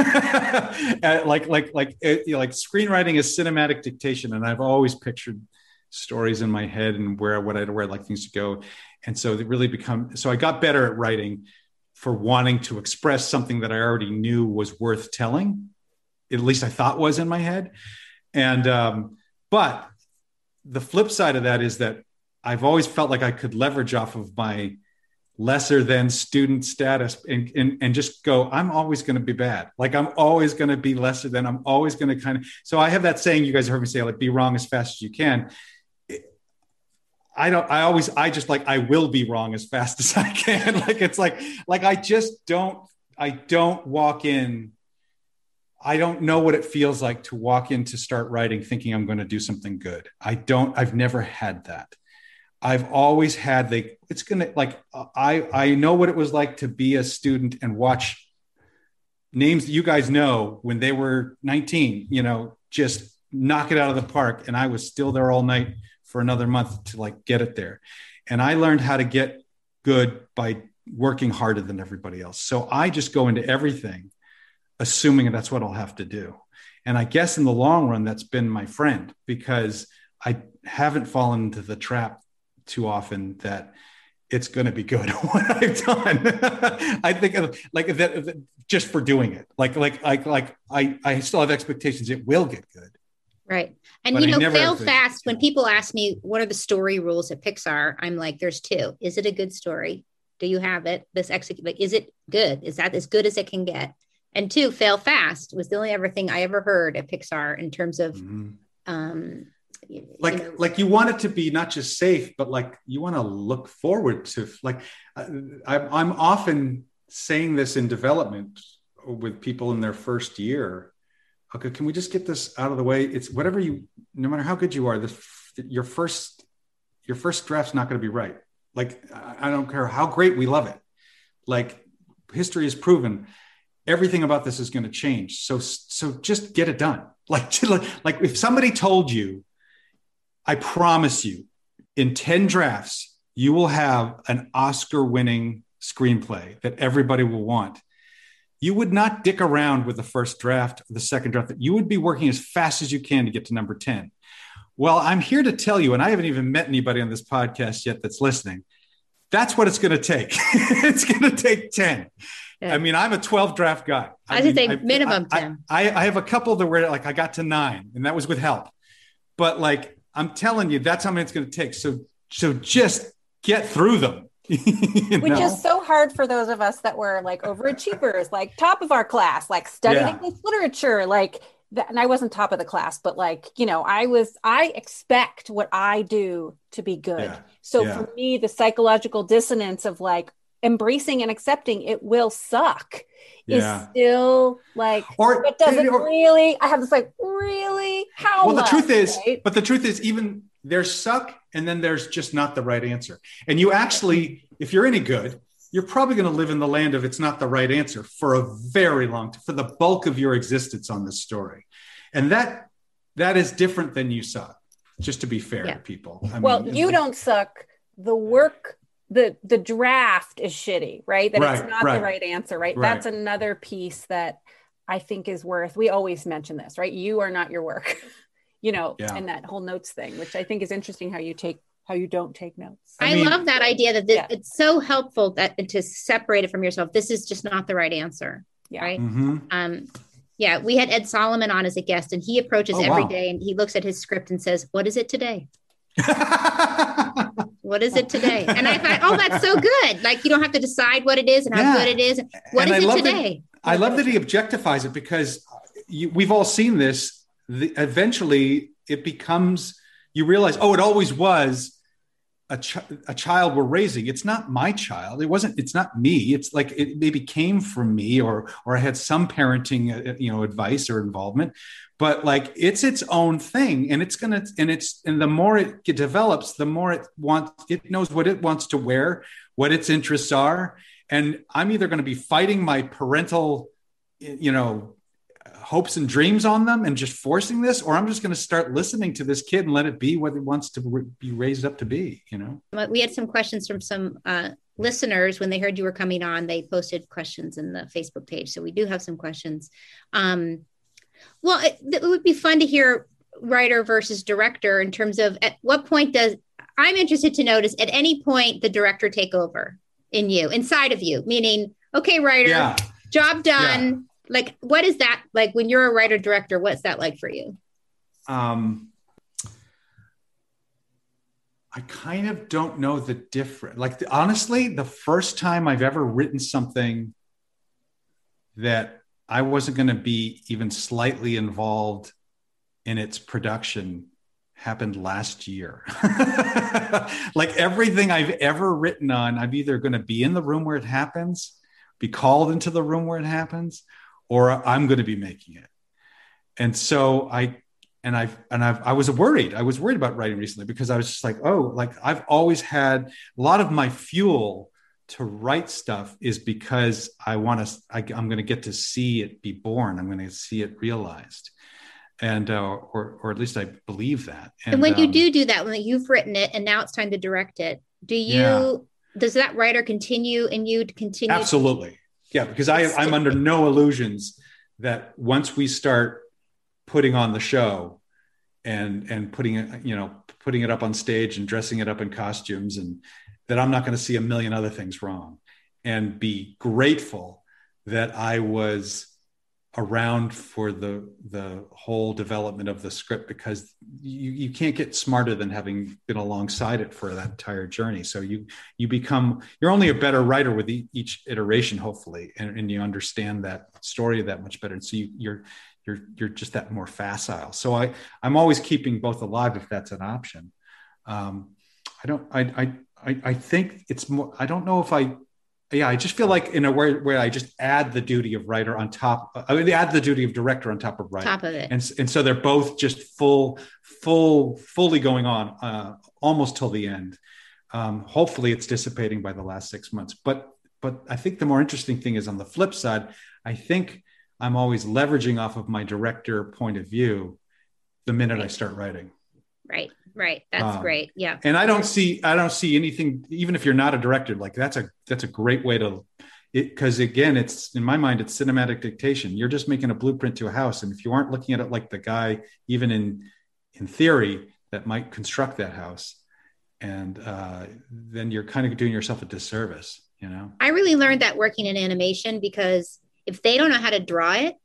like, like, like, it, you know, like screenwriting is cinematic dictation. And I've always pictured stories in my head and where, what I'd, where I'd like things to go. And so they really become, so I got better at writing for wanting to express something that I already knew was worth telling. At least I thought was in my head. And, um, but the flip side of that is that I've always felt like I could leverage off of my lesser than student status and, and, and just go, I'm always going to be bad. Like, I'm always going to be lesser than, I'm always going to kind of, so I have that saying, you guys heard me say, like, be wrong as fast as you can. I don't, I always, I just like, I will be wrong as fast as I can. Like, it's like, like, I just don't, I don't walk in. I don't know what it feels like to walk in to start writing thinking I'm going to do something good. I don't, I've never had that. I've always had the, it's going to like, I, I know what it was like to be a student and watch names that you guys know when they were nineteen, you know, just knock it out of the park. And I was still there all night for another month to like get it there. And I learned how to get good by working harder than everybody else. So I just go into everything assuming that's what I'll have to do. And I guess in the long run, that's been my friend, because I haven't fallen into the trap too often that it's going to be good what I've done. I think of, like that just for doing it, like, like, like, like I, I still have expectations it will get good. Right. And, but you know, fail fast. When people ask me, what are the story rules at Pixar? I'm like, there's two. Is it a good story? Do you have it? This execute, like, is it good? Is that as good as it can get? And two, fail fast was the only ever thing I ever heard at Pixar in terms of, mm-hmm. um, like, you know, like you want it to be not just safe, but like you want to look forward to, like, uh, I'm, I'm often saying this in development with people in their first year. Okay, can we just get this out of the way? It's whatever you, no matter how good you are, this, your first, your first draft's not going to be right. Like, I don't care how great we love it. Like, history has proven everything about this is going to change. So, so just get it done. Like, like, like if somebody told you I promise you, in ten drafts, you will have an Oscar-winning screenplay that everybody will want. You would not dick around with the first draft or the second draft. You would be working as fast as you can to get to number ten. Well, I'm here to tell you, and I haven't even met anybody on this podcast yet that's listening, that's what it's going to take. It's going to take ten. Yeah. I mean, I'm a twelve draft guy. I, I mean, say I, minimum I, ten. I, I have a couple that were like, I got to nine, and that was with help. But like, I'm telling you, that's how many it's going to take. So, so just get through them. Which know? is so hard for those of us that were like overachievers, like top of our class, like studying yeah. English literature, like that. And I wasn't top of the class, but like, you know, I was, I expect what I do to be good. Yeah. So yeah. for me, the psychological dissonance of like embracing and accepting it will suck yeah. is still like, or it doesn't or, really, I have this like, really? How Well, much, the truth is, right? but the truth is even there's suck and then there's just not the right answer. And you actually, if you're any good, you're probably going to live in the land of it's not the right answer for a very long time, for the bulk of your existence on this story. And that that is different than you suck, just to be fair yeah. to people. I well, mean, you don't suck. The work, the the draft is shitty, right? That right, it's not right. the right answer, right? right? That's another piece that I think is worth, we always mention this, right? You are not your work. You know, yeah. and that whole notes thing, which I think is interesting how you take, how you don't take notes. I, I mean, love that idea that this, yeah. it's so helpful that to separate it from yourself. This is just not the right answer. Yeah. Right. Mm-hmm. Um, yeah. We had Ed Solomon on as a guest and he approaches oh, every wow. day and he looks at his script and says, what is it today? What is it today? And I thought, oh, that's so good. Like you don't have to decide what it is and how yeah. good it is. What and is I it today? That, I love that he objectifies it because you, we've all seen this. The, eventually it becomes, you realize, oh, it always was a, ch- a child we're raising. It's not my child. It wasn't, it's not me. It's like, it maybe came from me or, or I had some parenting, uh, you know, advice or involvement, but like, it's its own thing and it's going to, and it's, and the more it develops, the more it wants, it knows what it wants to wear, what its interests are. And I'm either going to be fighting my parental, you know, hopes and dreams on them and just forcing this, or I'm just going to start listening to this kid and let it be what it wants to re- be raised up to be, you know? We had some questions from some uh, listeners when they heard you were coming on. They posted questions in the Facebook page. So we do have some questions. Um, well, it, it would be fun to hear writer versus director in terms of at what point does, I'm interested to notice at any point the director take over in you, inside of you, meaning, okay, writer, yeah. job done. Yeah. Like, what is that like when you're a writer director? What's that like for you? Um, I kind of don't know the difference. Like, the, honestly, the first time I've ever written something that I wasn't going to be even slightly involved in its production happened last year. Like everything I've ever written on, I'm either going to be in the room where it happens, be called into the room where it happens, or I'm going to be making it. And so I, and I've, and I've, I was worried. I was worried about writing recently because I was just like, oh, like I've always had a lot of my fuel to write stuff is because I want to, I, I'm going to get to see it be born. I'm going to see it realized. And, uh, or, or at least I believe that. And, and when um, you do do that, when you've written it and now it's time to direct it, do you, yeah. does that writer continue and you continue? Absolutely. Yeah, because I, I'm under no illusions that once we start putting on the show and and putting it, you know, putting it up on stage and dressing it up in costumes, and that I'm not going to see a million other things wrong, and be grateful that I was around for the the whole development of the script, because you, you can't get smarter than having been alongside it for that entire journey. So you you become, you're only a better writer with each iteration, hopefully, and, and you understand that story that much better. And so you, you're you're you're just that more facile. So I I'm always keeping both alive if that's an option. Um, I don't I I I think it's more, I don't know if I Yeah, I just feel like in a way where I just add the duty of writer on top, I mean, add the duty of director on top of writer. Top of it. And, and so they're both just full, full, fully going on uh, almost till the end. Um, hopefully it's dissipating by the last six months. But, but I think the more interesting thing is on the flip side, I think I'm always leveraging off of my director point of view the minute right. I start writing. Right. right. That's Um, great. Yeah. And I don't see, I don't see anything, even if you're not a director, like that's a, that's a great way to, it, cause again, it's in my mind, it's cinematic dictation. You're just making a blueprint to a house. And if you aren't looking at it like the guy, even in, in theory, that might construct that house, and uh, then you're kind of doing yourself a disservice, you know? I really learned that working in animation, because if they don't know how to draw it,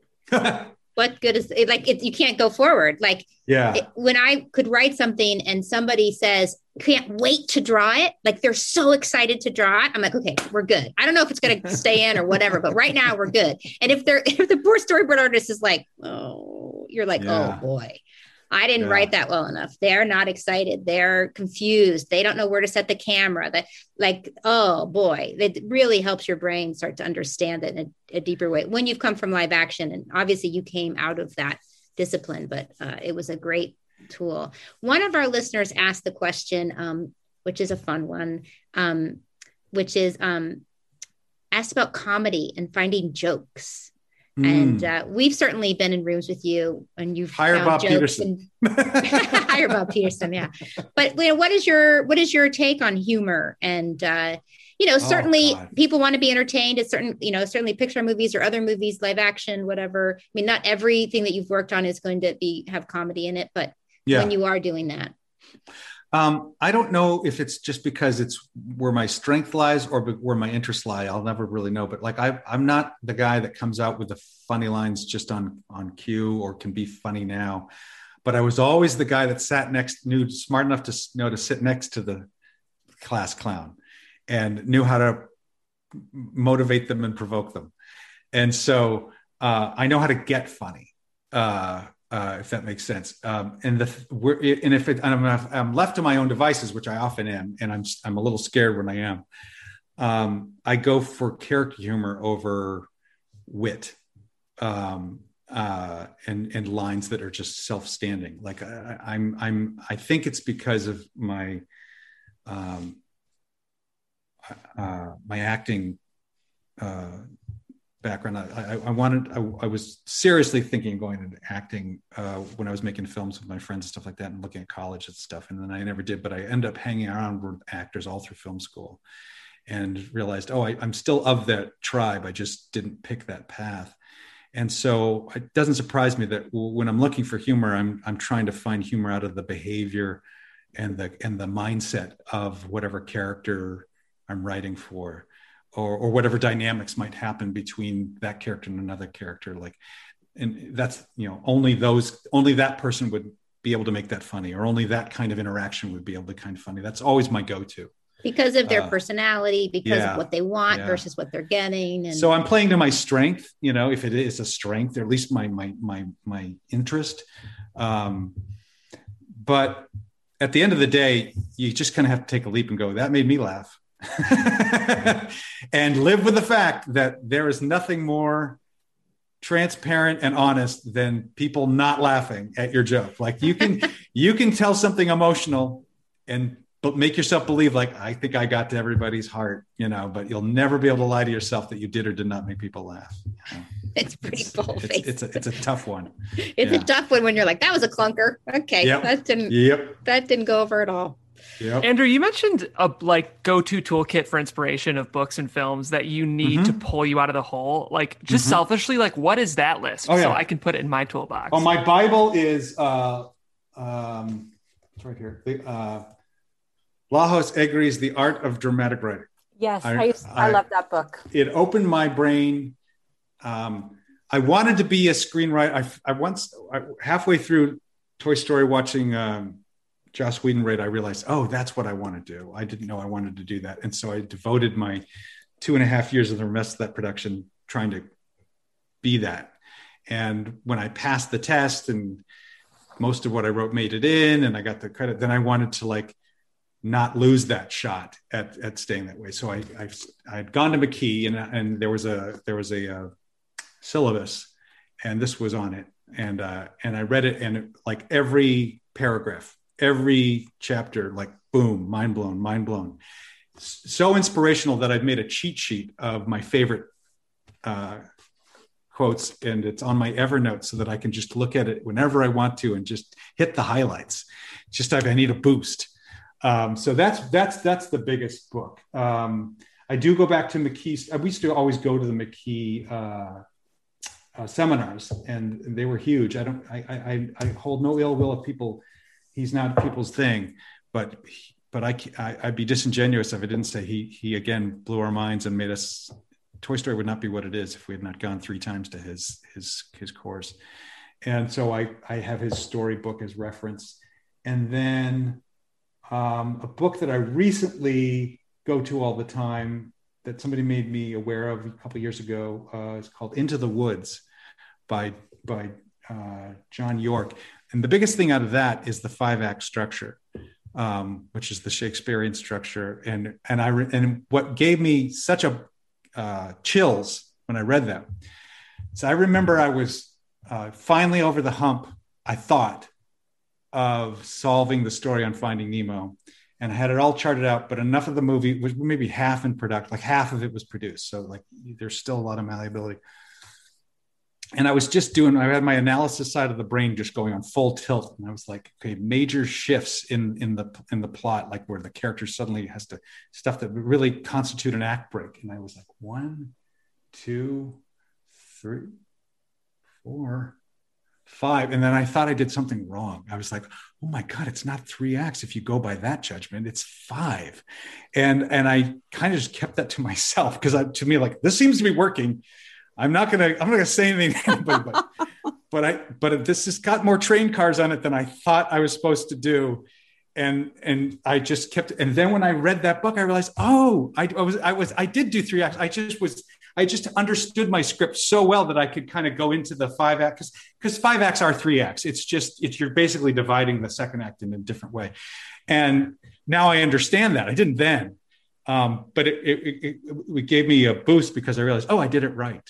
what good is it? Like, it, you can't go forward. Like, yeah. It, when I could write something and somebody says, can't wait to draw it, like they're so excited to draw it, I'm like, okay, we're good. I don't know if it's going to stay in or whatever, but right now we're good. And if they're, if the poor storyboard artist is like, oh, you're like, Yeah. oh boy, I didn't Yeah. write that well enough. They're not excited. They're confused. They don't know where to set the camera. That, like, oh boy, it really helps your brain start to understand it in a, a deeper way when you've come from live action. And obviously you came out of that discipline, but uh, it was a great tool. One of our listeners asked the question, um, which is a fun one, um, which is um, asked about comedy and finding jokes. And uh, we've certainly been in rooms with you, and you've Hire found Bob jokes Peterson. And, hire Bob Peterson, yeah. But you know, what is your what is your take on humor? And uh, you know, certainly God. people want to be entertained. It's certain, you know, certainly Pixar movies or other movies, live action, whatever. I mean, not everything that you've worked on is going to be have comedy in it, but Yeah. when you are doing that, Um, I don't know if it's just because it's where my strength lies or where my interests lie. I'll never really know. But like, I, I'm not the guy that comes out with the funny lines just on, on cue or can be funny now. But I was always the guy that sat next, knew smart enough to know to sit next to the class clown and knew how to motivate them and provoke them. And so uh, I know how to get funny. Uh, Uh, if that makes sense. Um, and the we're, and if it, and I'm, I'm left to my own devices, which I often am, and I'm I'm a little scared when I am. Um, I go for character humor over wit, um, uh, and and lines that are just self-standing. Like I, I'm I'm I think it's because of my um, uh, my acting. Uh, background. I, I, I wanted, I, I was seriously thinking of going into acting uh, when I was making films with my friends and stuff like that and looking at college and stuff. And then I never did, but I ended up hanging around with actors all through film school and realized, oh, I, I'm still of that tribe. I just didn't pick that path. And so it doesn't surprise me that when I'm looking for humor, I'm, I'm trying to find humor out of the behavior and the, and the mindset of whatever character I'm writing for. Or, or whatever dynamics might happen between that character and another character. Like, and that's, you know, only those, only that person would be able to make that funny, or only that kind of interaction would be able to kind of funny. That's always my go-to. because of their Uh, personality, because yeah, of what they want yeah. versus what they're getting. And So I'm playing to my strength, you know, if it is a strength, or at least my, my, my, my interest. Um, but at the end of the day, you just kind of have to take a leap and go, that made me laugh. And live with the fact that there is nothing more transparent and honest than people not laughing at your joke. Like you can, you can tell something emotional and but make yourself believe, like, I think I got to everybody's heart, you know, but you'll never be able to lie to yourself that you did or did not make people laugh. You know? It's pretty It's, bold. it's, it's, a, it's a tough one. It's yeah. a tough one when you're like, that was a clunker. Okay. Yep. That didn't, Yep. that didn't go over at all. Yep. Andrew, you mentioned a like go-to toolkit for inspiration of books and films that you need Mhm. to pull you out of the hole. Like just Mhm. selfishly, like what is that list? Oh, yeah. So I can put it in my toolbox. Oh, my Bible is, uh, um, it's right here. The, uh, Lajos Egri's The Art of Dramatic Writing. Yes, I- I, used, I, I- love that book. It opened my brain. Um, I wanted to be a screenwriter. I, I once, I, halfway through Toy Story, watching um, Joss Whedon write, I realized, oh, that's what I want to do. I didn't know I wanted to do that. And so I devoted my two and a half years of the rest of that production trying to be that. And when I passed the test and most of what I wrote made it in and I got the credit, then I wanted to like not lose that shot at, at staying that way. So I, I, I had gone to McKee and, and there was a, there was a, uh syllabus and this was on it. And, uh, and I read it and it, like every paragraph, every chapter, like boom, mind blown, mind blown. So inspirational that I've made a cheat sheet of my favorite uh, quotes, and it's on my Evernote so that I can just look at it whenever I want to and just hit the highlights. Just like I need a boost. Um, so that's that's that's the biggest book. Um, I do go back to McKee. We used to always go to the McKee uh, uh, seminars, and they were huge. I don't. I, I I hold no ill will of people. He's not people's thing, but but I, I I'd be disingenuous if I didn't say he he again blew our minds and made us. Toy Story would not be what it is if we had not gone three times to his his his course. And so I I have his storybook as reference, and then um, a book that I recently go to all the time that somebody made me aware of a couple of years ago. Uh, it's called Into the Woods by by uh, John York. And the biggest thing out of that is the five act structure, um, which is the Shakespearean structure. And and I re- and what gave me such a uh, chills when I read them. So I remember I was uh, finally over the hump. I thought of solving the story on Finding Nemo, and I had it all charted out, but enough of the movie was maybe half in production, like half of it was produced. So like there's still a lot of malleability. And I was just doing, I had my analysis side of the brain just going on full tilt. And I was like, okay, major shifts in, in the, in the plot, like where the character suddenly has to, stuff that really constitute an act break. And I was like, one, two, three, four, five. And then I thought I did something wrong. I was like, oh my God, it's not three acts. If you go by that judgment, it's five. And, and I kind of just kept that to myself because to me, like, this seems to be working. I'm not going to, I'm not going to say anything to anybody, but, but I, but this has got more train cars on it than I thought I was supposed to do. And, and I just kept, and then when I read that book, I realized, oh, I, I was, I was, I did do three acts. I just was, I just understood my script so well that I could kind of go into the five acts because five acts are three acts. It's just, it's, you're basically dividing the second act in a different way. And now I understand that. I didn't then. Um, but it, it, it, it gave me a boost because I realized, oh, I did it right.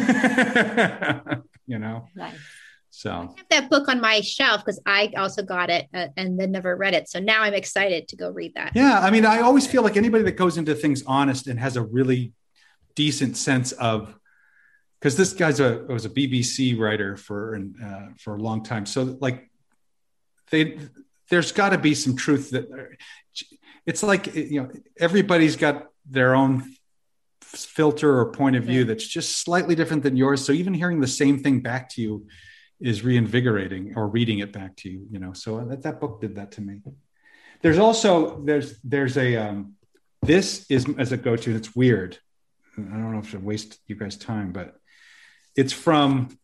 you know? Nice. So I have that book on my shelf because I also got it uh, and then never read it. So now I'm excited to go read that. Yeah. I mean, I always feel like anybody that goes into things honest and has a really decent sense of, because this guy's a was a B B C writer for uh, for a long time. So like they there's got to be some truth that it's like, you know, everybody's got their own filter or point of view that's just slightly different than yours. So even hearing the same thing back to you is reinvigorating, or reading it back to you, you know. So that, that book did that to me. There's also there's there's a um, this is as a go-to, and it's weird. I don't know if I should waste you guys' time, but it's from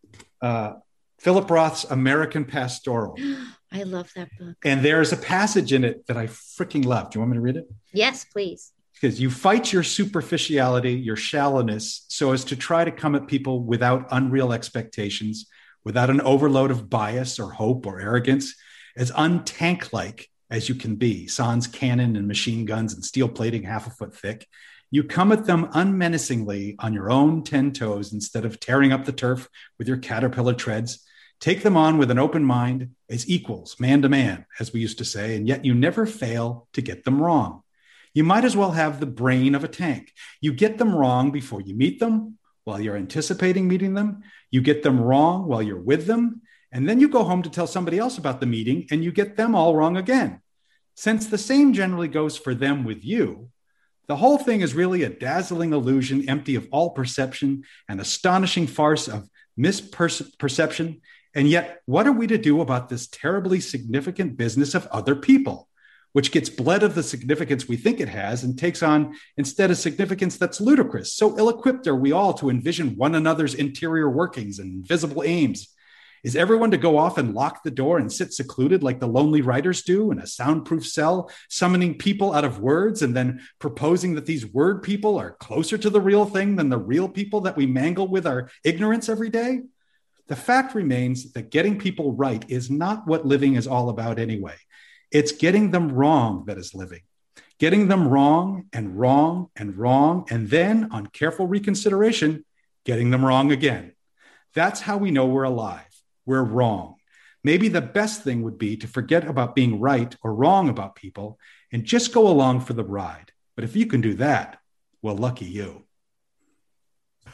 uh, Philip Roth's American Pastoral. I love that book. And there's a passage in it that I freaking love. Do you want me to read it? Yes, please. Because you fight your superficiality, your shallowness, so as to try to come at people without unreal expectations, without an overload of bias or hope or arrogance, as untank-like as you can be, sans cannon and machine guns and steel plating half a foot thick. You come at them unmenacingly on your own ten toes instead of tearing up the turf with your caterpillar treads. Take them on with an open mind as equals, man to man, as we used to say, and yet you never fail to get them wrong. You might as well have the brain of a tank. You get them wrong before you meet them, while you're anticipating meeting them. You get them wrong while you're with them, and then you go home to tell somebody else about the meeting, and you get them all wrong again. Since the same generally goes for them with you, the whole thing is really a dazzling illusion, empty of all perception, an astonishing farce of misperception. And yet, what are we to do about this terribly significant business of other people, which gets bled of the significance we think it has and takes on instead a significance that's ludicrous? So ill-equipped are we all to envision one another's interior workings and invisible aims. Is everyone to go off and lock the door and sit secluded like the lonely writers do in a soundproof cell, summoning people out of words and then proposing that these word people are closer to the real thing than the real people that we mangle with our ignorance every day? The fact remains that getting people right is not what living is all about anyway. It's getting them wrong that is living. Getting them wrong and wrong and wrong, and then, on careful reconsideration, getting them wrong again. That's how we know we're alive. We're wrong. Maybe the best thing would be to forget about being right or wrong about people and just go along for the ride. But if you can do that, well, lucky you.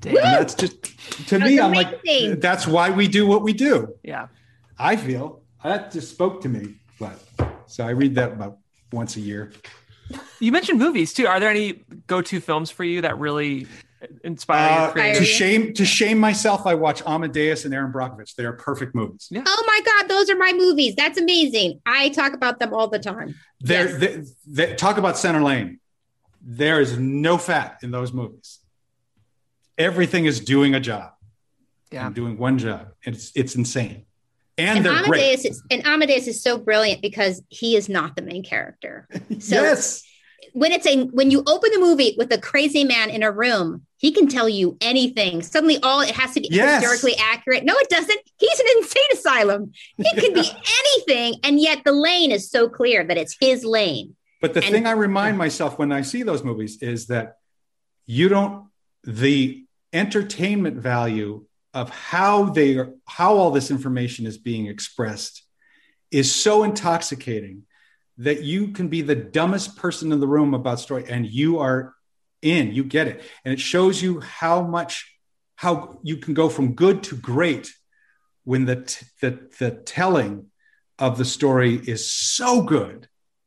Damn. And that's just, to That's me, I'm amazing. like, that's why we do what we do. Yeah. I feel that just spoke to me. But so I read that about once a year. You mentioned movies too. Are there any go-to films for you that really inspire Uh, your creativity? to shame to shame myself, I watch Amadeus and Aaron Brockovich. They are perfect movies. Yeah. Oh my God, those are my movies. That's amazing. I talk about them all the time. They're, Yes. they, they, talk about Center Lane. There is no fat in those movies. Everything is doing a job. Yeah. And doing one job. It's it's insane. And, And they're Amadeus great. is and Amadeus is so brilliant because he is not the main character. So yes. when it's a when you open the movie with a crazy man in a room, he can tell you anything. Suddenly, all it has to be Yes. historically accurate. No, it doesn't. He's an insane asylum. He can be anything, and yet the lane is so clear that it's his lane. But the And- thing I remind myself when I see those movies is that you don't, the entertainment value of how they are, how all this information is being expressed is so intoxicating that you can be the dumbest person in the room about story and you are in, you get it. And it shows you how much, how you can go from good to great when the, t- the, the telling of the story is so good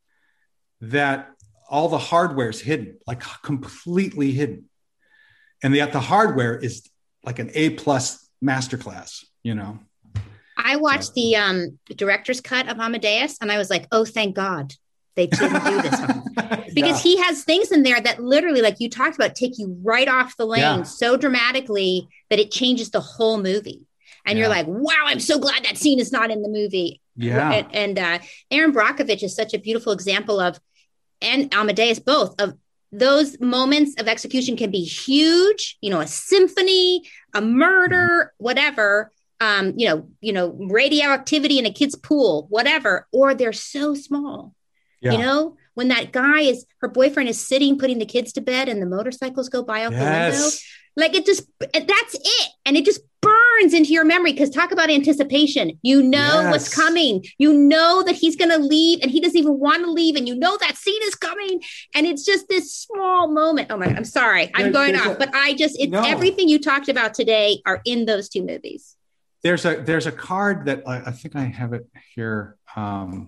that all the hardware is hidden, like completely hidden. And yet the hardware is like an A plus masterclass, you know? I watched the um, director's cut of Amadeus, and I was like, "Oh, thank God they didn't do this one." Because Yeah. he has things in there that literally, like you talked about, take you right off the lane Yeah. so dramatically that it changes the whole movie. And you're Yeah. like, "Wow, I'm so glad that scene is not in the movie." Yeah. And, and uh, Aaron Brockovich is such a beautiful example of, and Amadeus both, of those moments of execution can be huge, you know, a symphony, a murder, whatever, um, you know, you know, radioactivity in a kid's pool, whatever, or they're so small, Yeah. you know, when that guy is, her boyfriend is sitting, putting the kids to bed and the motorcycles go by out the window. Yes. Like it just, that's it. And it just burns into your memory because talk about anticipation. You know Yes. what's coming. You know that he's going to leave and he doesn't even want to leave. And you know that scene is coming. And it's just this small moment. Oh my God, I'm sorry. I'm There- going there's off. a- but I just, it's No. everything you talked about today are in those two movies. There's a, there's a card that I, I think I have it here. Um,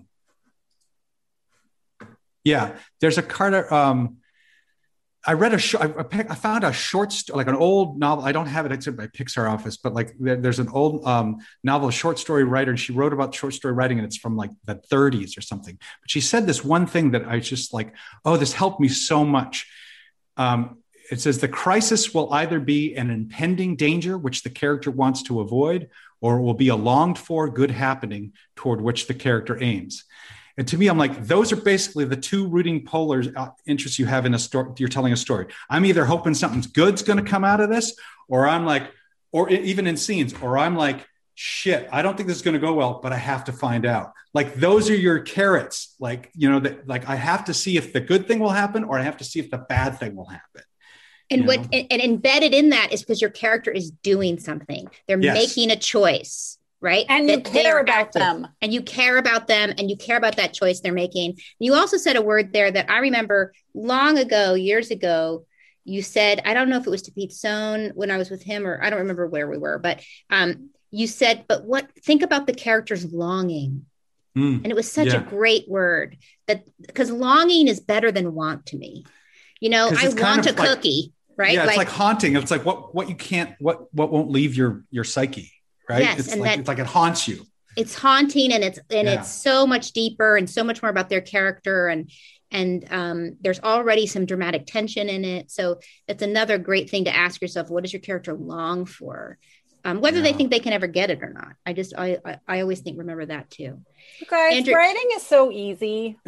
yeah, there's a card. Um, I read a short, I, I pick- I found a short, st- like an old novel. I don't have it. It's in my Pixar office, but like there, there's an old um, novel, a short story writer, and she wrote about short story writing, and it's from like the thirties or something. But she said this one thing that I just like, oh, this helped me so much. Um, it says the crisis will either be an impending danger, which the character wants to avoid, or it will be a longed for good happening toward which the character aims. And to me, I'm like, those are basically the two rooting polar uh, interests you have in a story. You're telling a story. I'm either hoping something's good's going to come out of this, or I'm like, or even in scenes, or I'm like, shit, I don't think this is going to go well, but I have to find out. Like those are your carrots. Like, you know, that like I have to see if the good thing will happen, or I have to see if the bad thing will happen. And You what know? and, and embedded in that is because your character is doing something. They're Yes. making a choice, right? And you That they care are about active. them. And you care about them and you care about that choice they're making. You also said a word there that I remember long ago, years ago. You said, I don't know if it was to Pete Sohn when I was with him, or I don't remember where we were, but um, you said, but what, think about the character's longing. Mm. And it was such Yeah. a great word that because longing is better than want to me. You know, 'Cause I it's kind want a of like- cookie, right? Yeah, it's like, haunting. It's like what what you can't, what what won't leave your your psyche, right? Yes, it's and like that- it's like it haunts you. it's haunting and it's and Yeah. it's so much deeper and so much more about their character and and um, there's already some dramatic tension in it. So it's another great thing to ask yourself: what does your character long for? Um, whether they Yeah. think they can ever get it or not. I just I I, I always think remember that too. You guys, Andrew- writing is so easy.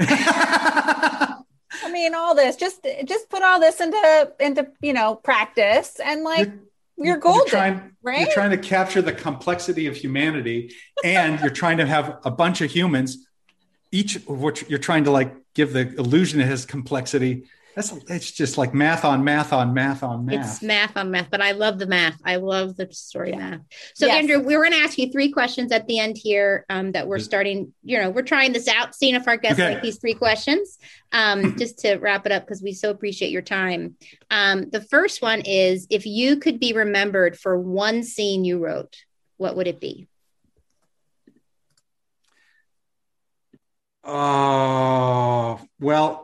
I mean, all this just just put all this into into you know practice, and like You're- you're, golden, trying, right? You're trying to capture the complexity of humanity, and you're trying to have a bunch of humans, each of which you're trying to like give the illusion it has complexity, That's it's just like math on math on math on math. It's math on math, but I love the math. I love the story Yeah. math. So Yes. Andrew, we were going to ask you three questions at the end here um, that we're starting, you know, we're trying this out, seeing if our guests Okay. like these three questions, um, just to wrap it up, because we so appreciate your time. Um, the first one is, if you could be remembered for one scene you wrote, what would it be? Oh, well,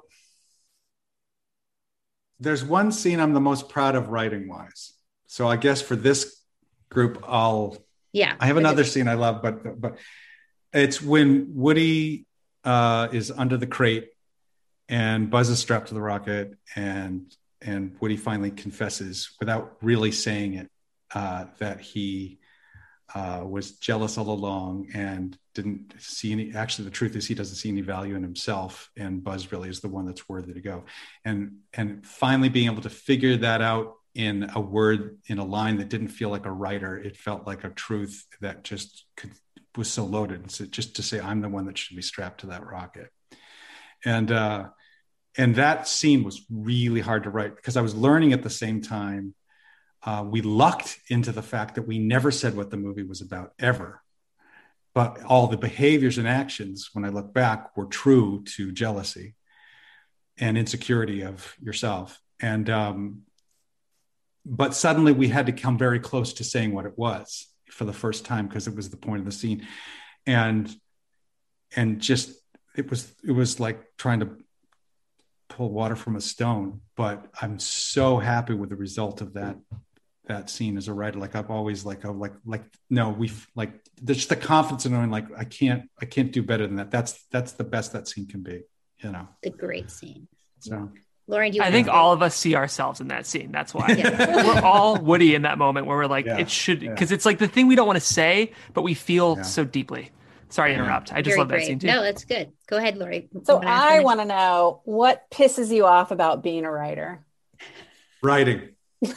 there's one scene I'm the most proud of writing wise. So I guess for this group, I'll, Yeah. I have another scene I love, but, but it's when Woody uh, is under the crate and Buzz is strapped to the rocket, and, and Woody finally confesses without really saying it, uh, that he uh, was jealous all along and didn't see any, actually the truth is he doesn't see any value in himself, and Buzz really is the one that's worthy to go. And, and finally being able to figure that out in a word, in a line that didn't feel like a writer, it felt like a truth that just could, was so loaded. And so just to say, I'm the one that should be strapped to that rocket. And, uh, and that scene was really hard to write because I was learning at the same time. Uh, we lucked into the fact that we never said what the movie was about ever. But all the behaviors and actions, when I look back, were true to jealousy and insecurity of yourself. And, um, but suddenly we had to come very close to saying what it was for the first time, because it was the point of the scene. And, and just, it was, it was like trying to pull water from a stone, but I'm so happy with the result of that that scene as a writer. Like I've always like, I'm like, like, no, we've like, there's just the confidence in knowing like, I can't, I can't do better than that. That's, that's the best that scene can be, you know? The great scene. So Lauren, do you I think all of us see ourselves in that scene. That's why Yeah. we're all Woody in that moment where we're like, Yeah. it should, Yeah. because it's like the thing we don't want to say, but we feel Yeah. so deeply. Sorry to Yeah. interrupt. I just Very love that great. scene too. No, that's good. Go ahead, Lori. So Wanna ask I anything? want to know, what pisses you off about being a writer? writing.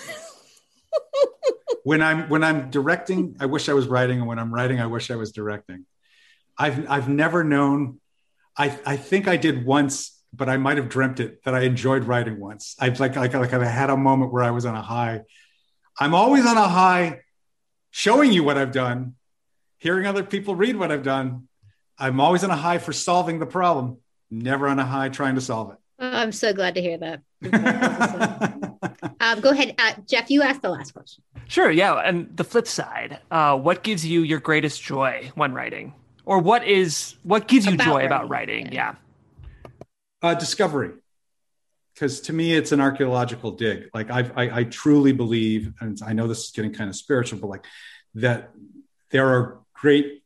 When I'm when I'm directing, I wish I was writing, and when I'm writing, I wish I was directing. I've I've never known. I I think I did once, but I might have dreamt it that I enjoyed writing once. I've like like like I had a moment where I was on a high. I'm always on a high, showing you what I've done, hearing other people read what I've done. I'm always on a high for solving the problem, never on a high trying to solve it. Oh, I'm so glad to hear that. um, go ahead, uh, Jeff. You asked the last question. Sure. Yeah. And the flip side, uh, what gives you your greatest joy when writing? Or what is, what gives you About joy writing, about writing? yeah. Yeah. Uh, discovery, because to me it's an archaeological dig. Like I, I, I truly believe, and I know this is getting kind of spiritual, but like that there are great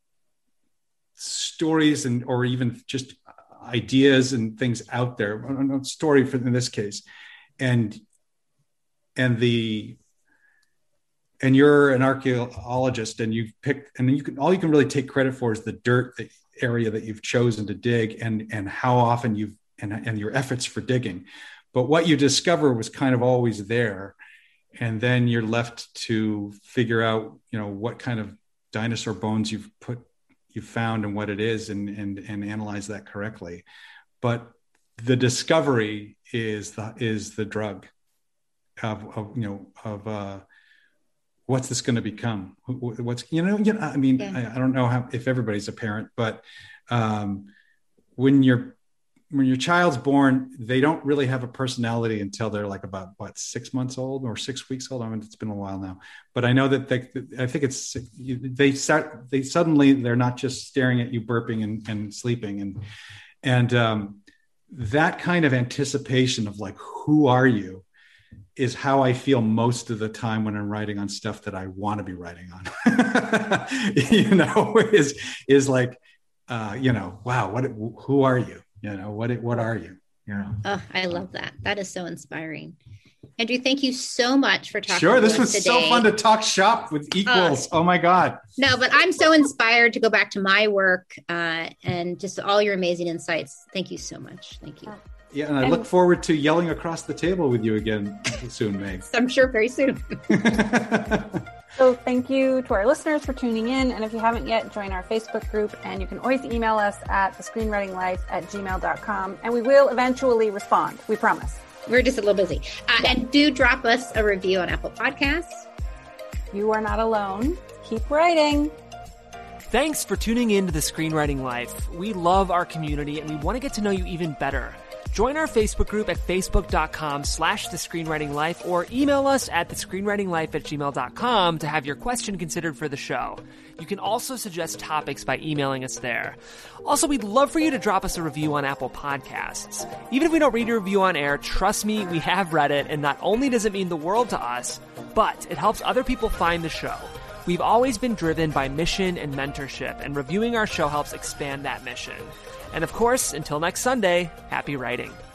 stories and or even just ideas and things out there. A story for in this case, and and the and you're an archaeologist, and you've picked, and you can all you can really take credit for is the dirt, the area that you've chosen to dig, and and how often you've and and your efforts for digging. But what you discover was kind of always there, and then you're left to figure out, you know, what kind of dinosaur bones you've put you've found and what it is, and and and analyze that correctly. But the discovery is the is the drug of, of you know of uh what's this going to become? What's, you know, you know, I mean, Yeah. I, I don't know how, if everybody's a parent, but um, when you're, when your child's born, they don't really have a personality until they're like about what, six months old or six weeks old. I mean, it's been a while now, but I know that they, I think it's, they start, they suddenly, they're not just staring at you burping and, and sleeping. And, and um, that kind of anticipation of like, who are you? Is how I feel most of the time when I'm writing on stuff that I want to be writing on. You know, is is like, uh, you know, wow, what? Who are you? You know, what? What are you? You know. Oh, I love that. That is so inspiring. Andrew, thank you so much for talking. Sure, to this us was today. so fun to talk shop with equals. Uh, oh my God. No, but I'm so inspired to go back to my work uh, and just all your amazing insights. Thank you so much. Thank you. Yeah, and I And- look forward to yelling across the table with you again soon, Meg. I'm sure very soon. So thank you to our listeners for tuning in. And if you haven't yet, join our Facebook group. And you can always email us at the screenwritinglife at gmail dot com. And we will eventually respond. We promise. We're just a little busy. Uh, yeah. And do drop us a review on Apple Podcasts. You are not alone. Keep writing. Thanks for tuning in to The Screenwriting Life. We love our community and we want to get to know you even better. Join our Facebook group at facebook.com slash The Screenwriting Life or email us at the screenwriting life at gmail dot com to have your question considered for the show. You can also suggest topics by emailing us there. Also, we'd love for you to drop us a review on Apple Podcasts. Even if we don't read your review on air, trust me, we have read it, and not only does it mean the world to us, but it helps other people find the show. We've always been driven by mission and mentorship, and reviewing our show helps expand that mission. And of course, until next Sunday, happy writing.